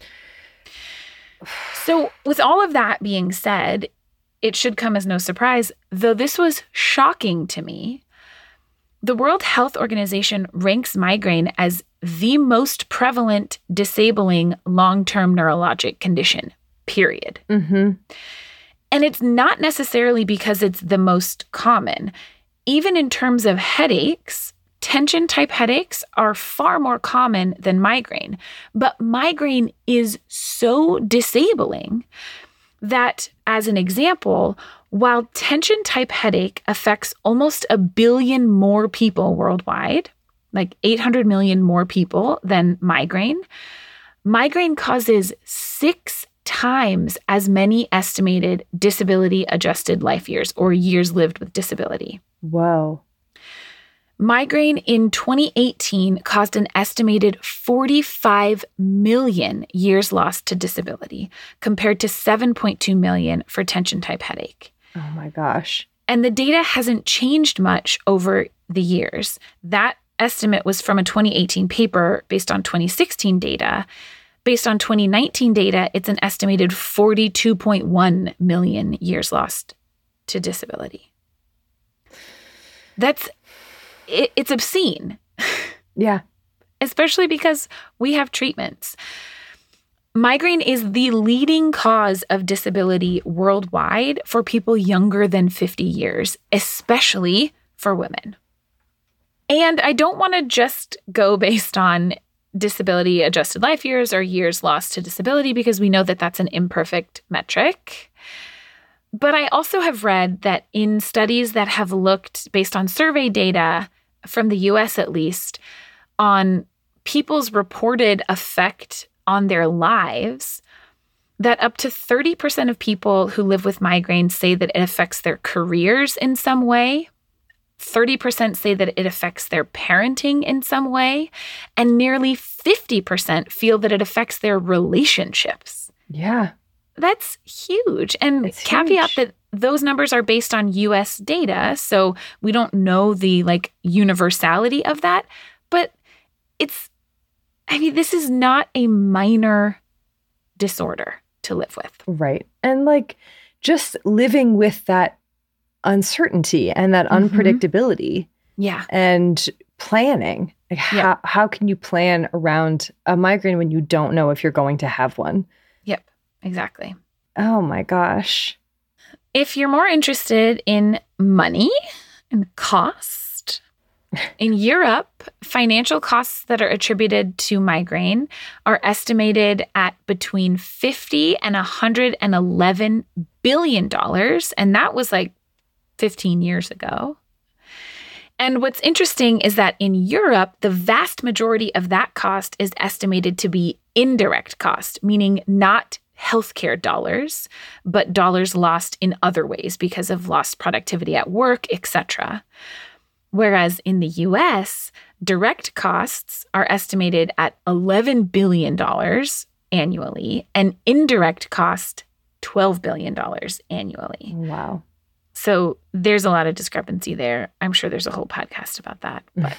So with all of that being said, it should come as no surprise, though this was shocking to me, the World Health Organization ranks migraine as the most prevalent, disabling, long-term neurologic condition, period. Mm-hmm. And it's not necessarily because it's the most common. Even in terms of headaches, tension-type headaches are far more common than migraine. But migraine is so disabling that, as an example, while tension-type headache affects almost a billion more people worldwide, like eight hundred million more people than migraine, migraine causes six times as many estimated disability-adjusted life years, or years lived with disability. Whoa. Migraine in twenty eighteen caused an estimated forty-five million years lost to disability, compared to seven point two million for tension-type headache. Oh my gosh. And the data hasn't changed much over the years. That estimate was from a twenty eighteen paper based on twenty sixteen data. Based on twenty nineteen data, it's an estimated forty-two point one million years lost to disability. That's It, it's obscene. Yeah. Especially because we have treatments. Migraine is the leading cause of disability worldwide for people younger than fifty years, especially for women. And I don't want to just go based on disability adjusted life years or years lost to disability, because we know that that's an imperfect metric. But I also have read that in studies that have looked, based on survey data, from the U S at least, on people's reported effect on their lives, that up to thirty percent of people who live with migraine say that it affects their careers in some way. thirty percent say that it affects their parenting in some way. And nearly fifty percent feel that it affects their relationships. Yeah. That's huge. And It's caveat huge. that those numbers are based on U S data, so we don't know the like universality of that. But it's, I mean, this is not a minor disorder to live with. Right. And like just living with that uncertainty and that Mhm. unpredictability Yeah. and planning. Like Yeah. how, how can you plan around a migraine when you don't know if you're going to have one? Yep. Exactly. Oh my gosh. If you're more interested in money and cost, in Europe, financial costs that are attributed to migraine are estimated at between fifty and one hundred eleven billion dollars. And that was like fifteen years ago. And what's interesting is that in Europe, the vast majority of that cost is estimated to be indirect cost, meaning not healthcare dollars, but dollars lost in other ways because of lost productivity at work, et cetera. Whereas in the U S, direct costs are estimated at eleven billion dollars annually, and indirect cost twelve billion dollars annually. Wow. So there's a lot of discrepancy there. I'm sure there's a whole podcast about that. But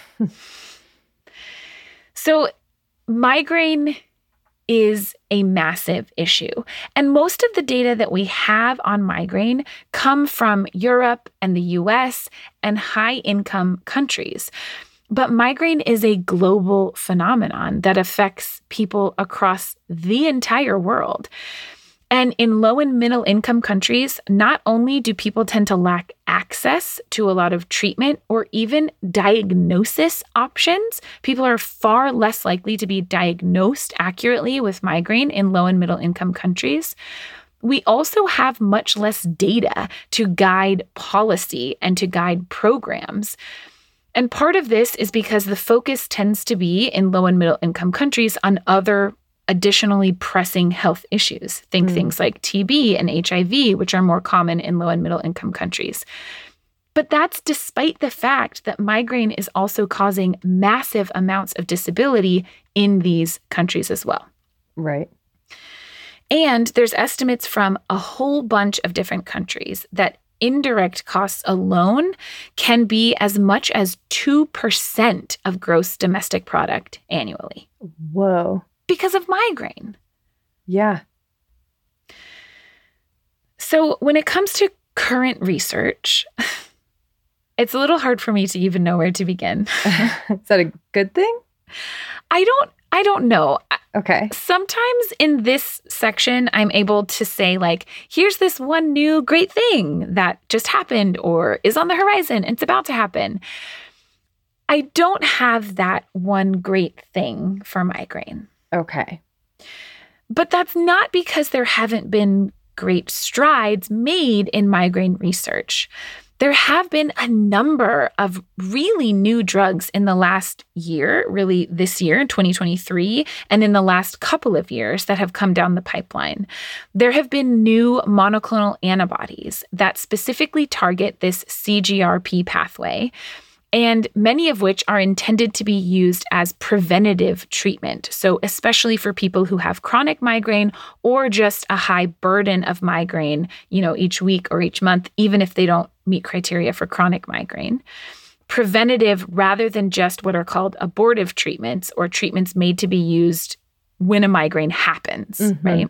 so migraine is a massive issue. And most of the data that we have on migraine come from Europe and the U S and high-income countries. But migraine is a global phenomenon that affects people across the entire world. And in low and middle income countries, not only do people tend to lack access to a lot of treatment or even diagnosis options, people are far less likely to be diagnosed accurately with migraine in low and middle income countries. We also have much less data to guide policy and to guide programs. And part of this is because the focus tends to be in low and middle income countries on other additionally pressing health issues. Think mm. things like T B and H I V, which are more common in low and middle income countries. But that's despite the fact that migraine is also causing massive amounts of disability in these countries as well. Right. And there's estimates from a whole bunch of different countries that indirect costs alone can be as much as two percent of gross domestic product annually. Whoa. Because of migraine. Yeah. So when it comes to current research, it's a little hard for me to even know where to begin. Is that a good thing? I don't I don't know. Okay. Sometimes in this section, I'm able to say, like, here's this one new great thing that just happened or is on the horizon. It's about to happen. I don't have that one great thing for migraine. Okay. But that's not because there haven't been great strides made in migraine research. There have been a number of really new drugs in the last year, really this year in twenty twenty-three, and in the last couple of years that have come down the pipeline. There have been new monoclonal antibodies that specifically target this C G R P pathway, and many of which are intended to be used as preventative treatment. So especially for people who have chronic migraine or just a high burden of migraine, you know, each week or each month, even if they don't meet criteria for chronic migraine. Preventative rather than just what are called abortive treatments or treatments made to be used when a migraine happens, mm-hmm. right?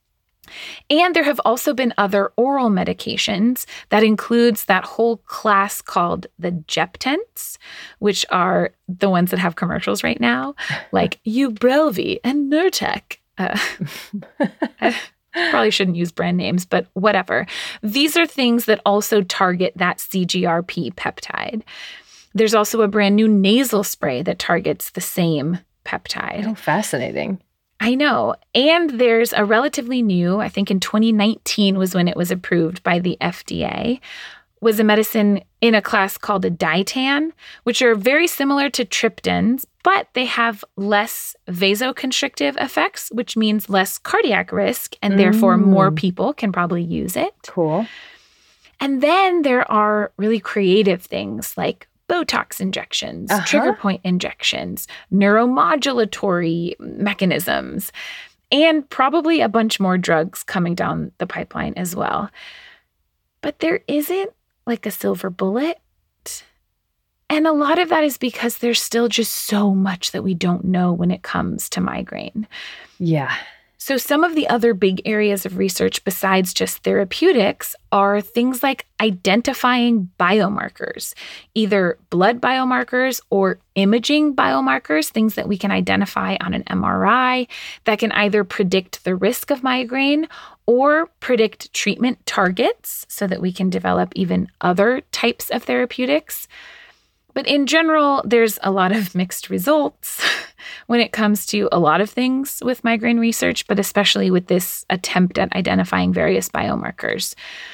And there have also been other oral medications that includes that whole class called the Geptents, which are the ones that have commercials right now, like Ubrelvy and Nurtec. Uh, I probably shouldn't use brand names, but whatever. These are things that also target that C G R P peptide. There's also a brand new nasal spray that targets the same peptide. Oh, fascinating. I know. And there's a relatively new, I think in twenty nineteen was when it was approved by the F D A, was a medicine in a class called a Ditan, which are very similar to triptans, but they have less vasoconstrictive effects, which means less cardiac risk, and mm. therefore more people can probably use it. Cool. And then there are really creative things like Botox injections, uh-huh. trigger point injections, neuromodulatory mechanisms, and probably a bunch more drugs coming down the pipeline as well. But there isn't like a silver bullet. And a lot of that is because there's still just so much that we don't know when it comes to migraine. Yeah. So some of the other big areas of research besides just therapeutics are things like identifying biomarkers, either blood biomarkers or imaging biomarkers, things that we can identify on an M R I that can either predict the risk of migraine or predict treatment targets so that we can develop even other types of therapeutics. But in general, there's a lot of mixed results when it comes to a lot of things with migraine research, but especially with this attempt at identifying various biomarkers.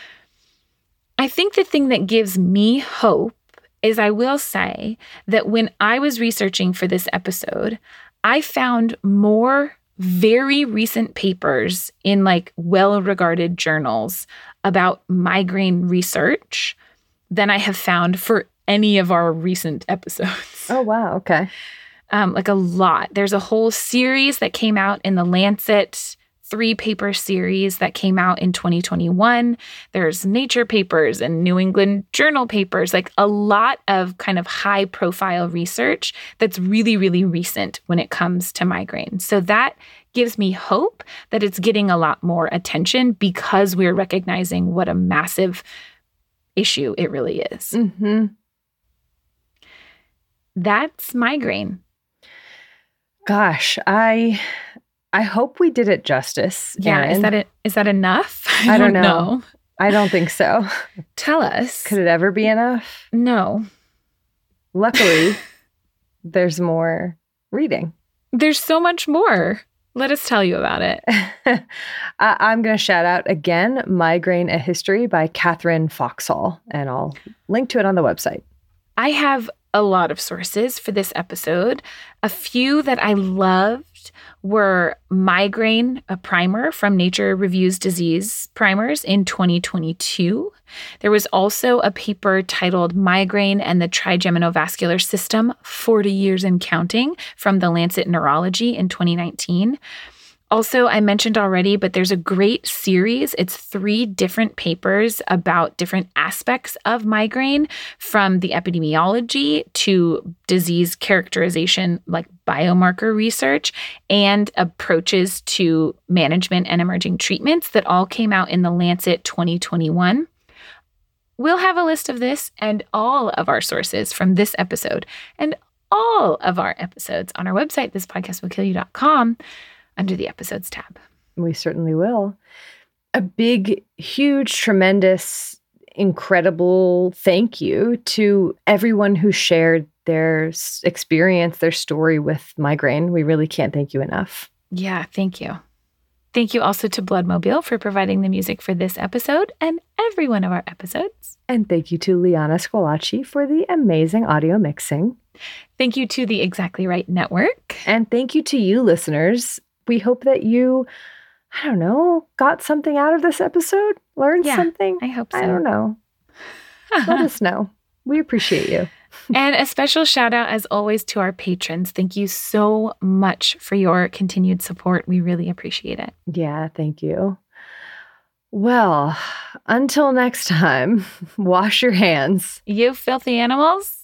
I think the thing that gives me hope is I will say that when I was researching for this episode, I found more very recent papers in like well-regarded journals about migraine research than I have found for any of our recent episodes. Oh, wow. Okay. Um, like a lot. There's a whole series that came out in the Lancet, three-paper series that came out in twenty twenty-one. There's Nature papers and New England Journal papers, like a lot of kind of high-profile research that's really, really recent when it comes to migraine. So that gives me hope that it's getting a lot more attention because we're recognizing what a massive issue it really is. Mm-hmm. That's migraine. Gosh, I I hope we did it justice. Yeah, Erin. is that it? Is that enough? I don't know. I don't think so. Tell us. Could it ever be enough? No. Luckily, there's more reading. There's so much more. Let us tell you about it. I- I'm going to shout out again, Migraine, A History by Catherine Foxhall, and I'll link to it on the website. I have a lot of sources for this episode. A few that I loved were Migraine, a primer from Nature Reviews Disease Primers in twenty twenty-two. There was also a paper titled Migraine and the Trigeminovascular System, forty years and Counting from the Lancet Neurology in twenty nineteen. Also, I mentioned already, but there's a great series. It's three different papers about different aspects of migraine, from the epidemiology to disease characterization, like biomarker research, and approaches to management and emerging treatments that all came out in the Lancet twenty twenty-one. We'll have a list of this and all of our sources from this episode and all of our episodes on our website, this podcast will kill you dot com. Under the episodes tab. We certainly will. A big, huge, tremendous, incredible thank you to everyone who shared their experience, their story with migraine. We really can't thank you enough. Yeah, thank you. Thank you also to Bloodmobile for providing the music for this episode and every one of our episodes. And thank you to Liana Squilacci for the amazing audio mixing. Thank you to the Exactly Right Network. And thank you to you, listeners. We hope that you, I don't know, got something out of this episode, learned yeah, something. I hope so. I don't know. Let us know. We appreciate you. And a special shout out, as always, to our patrons. Thank you so much for your continued support. We really appreciate it. Yeah, thank you. Well, until next time, wash your hands. You filthy animals.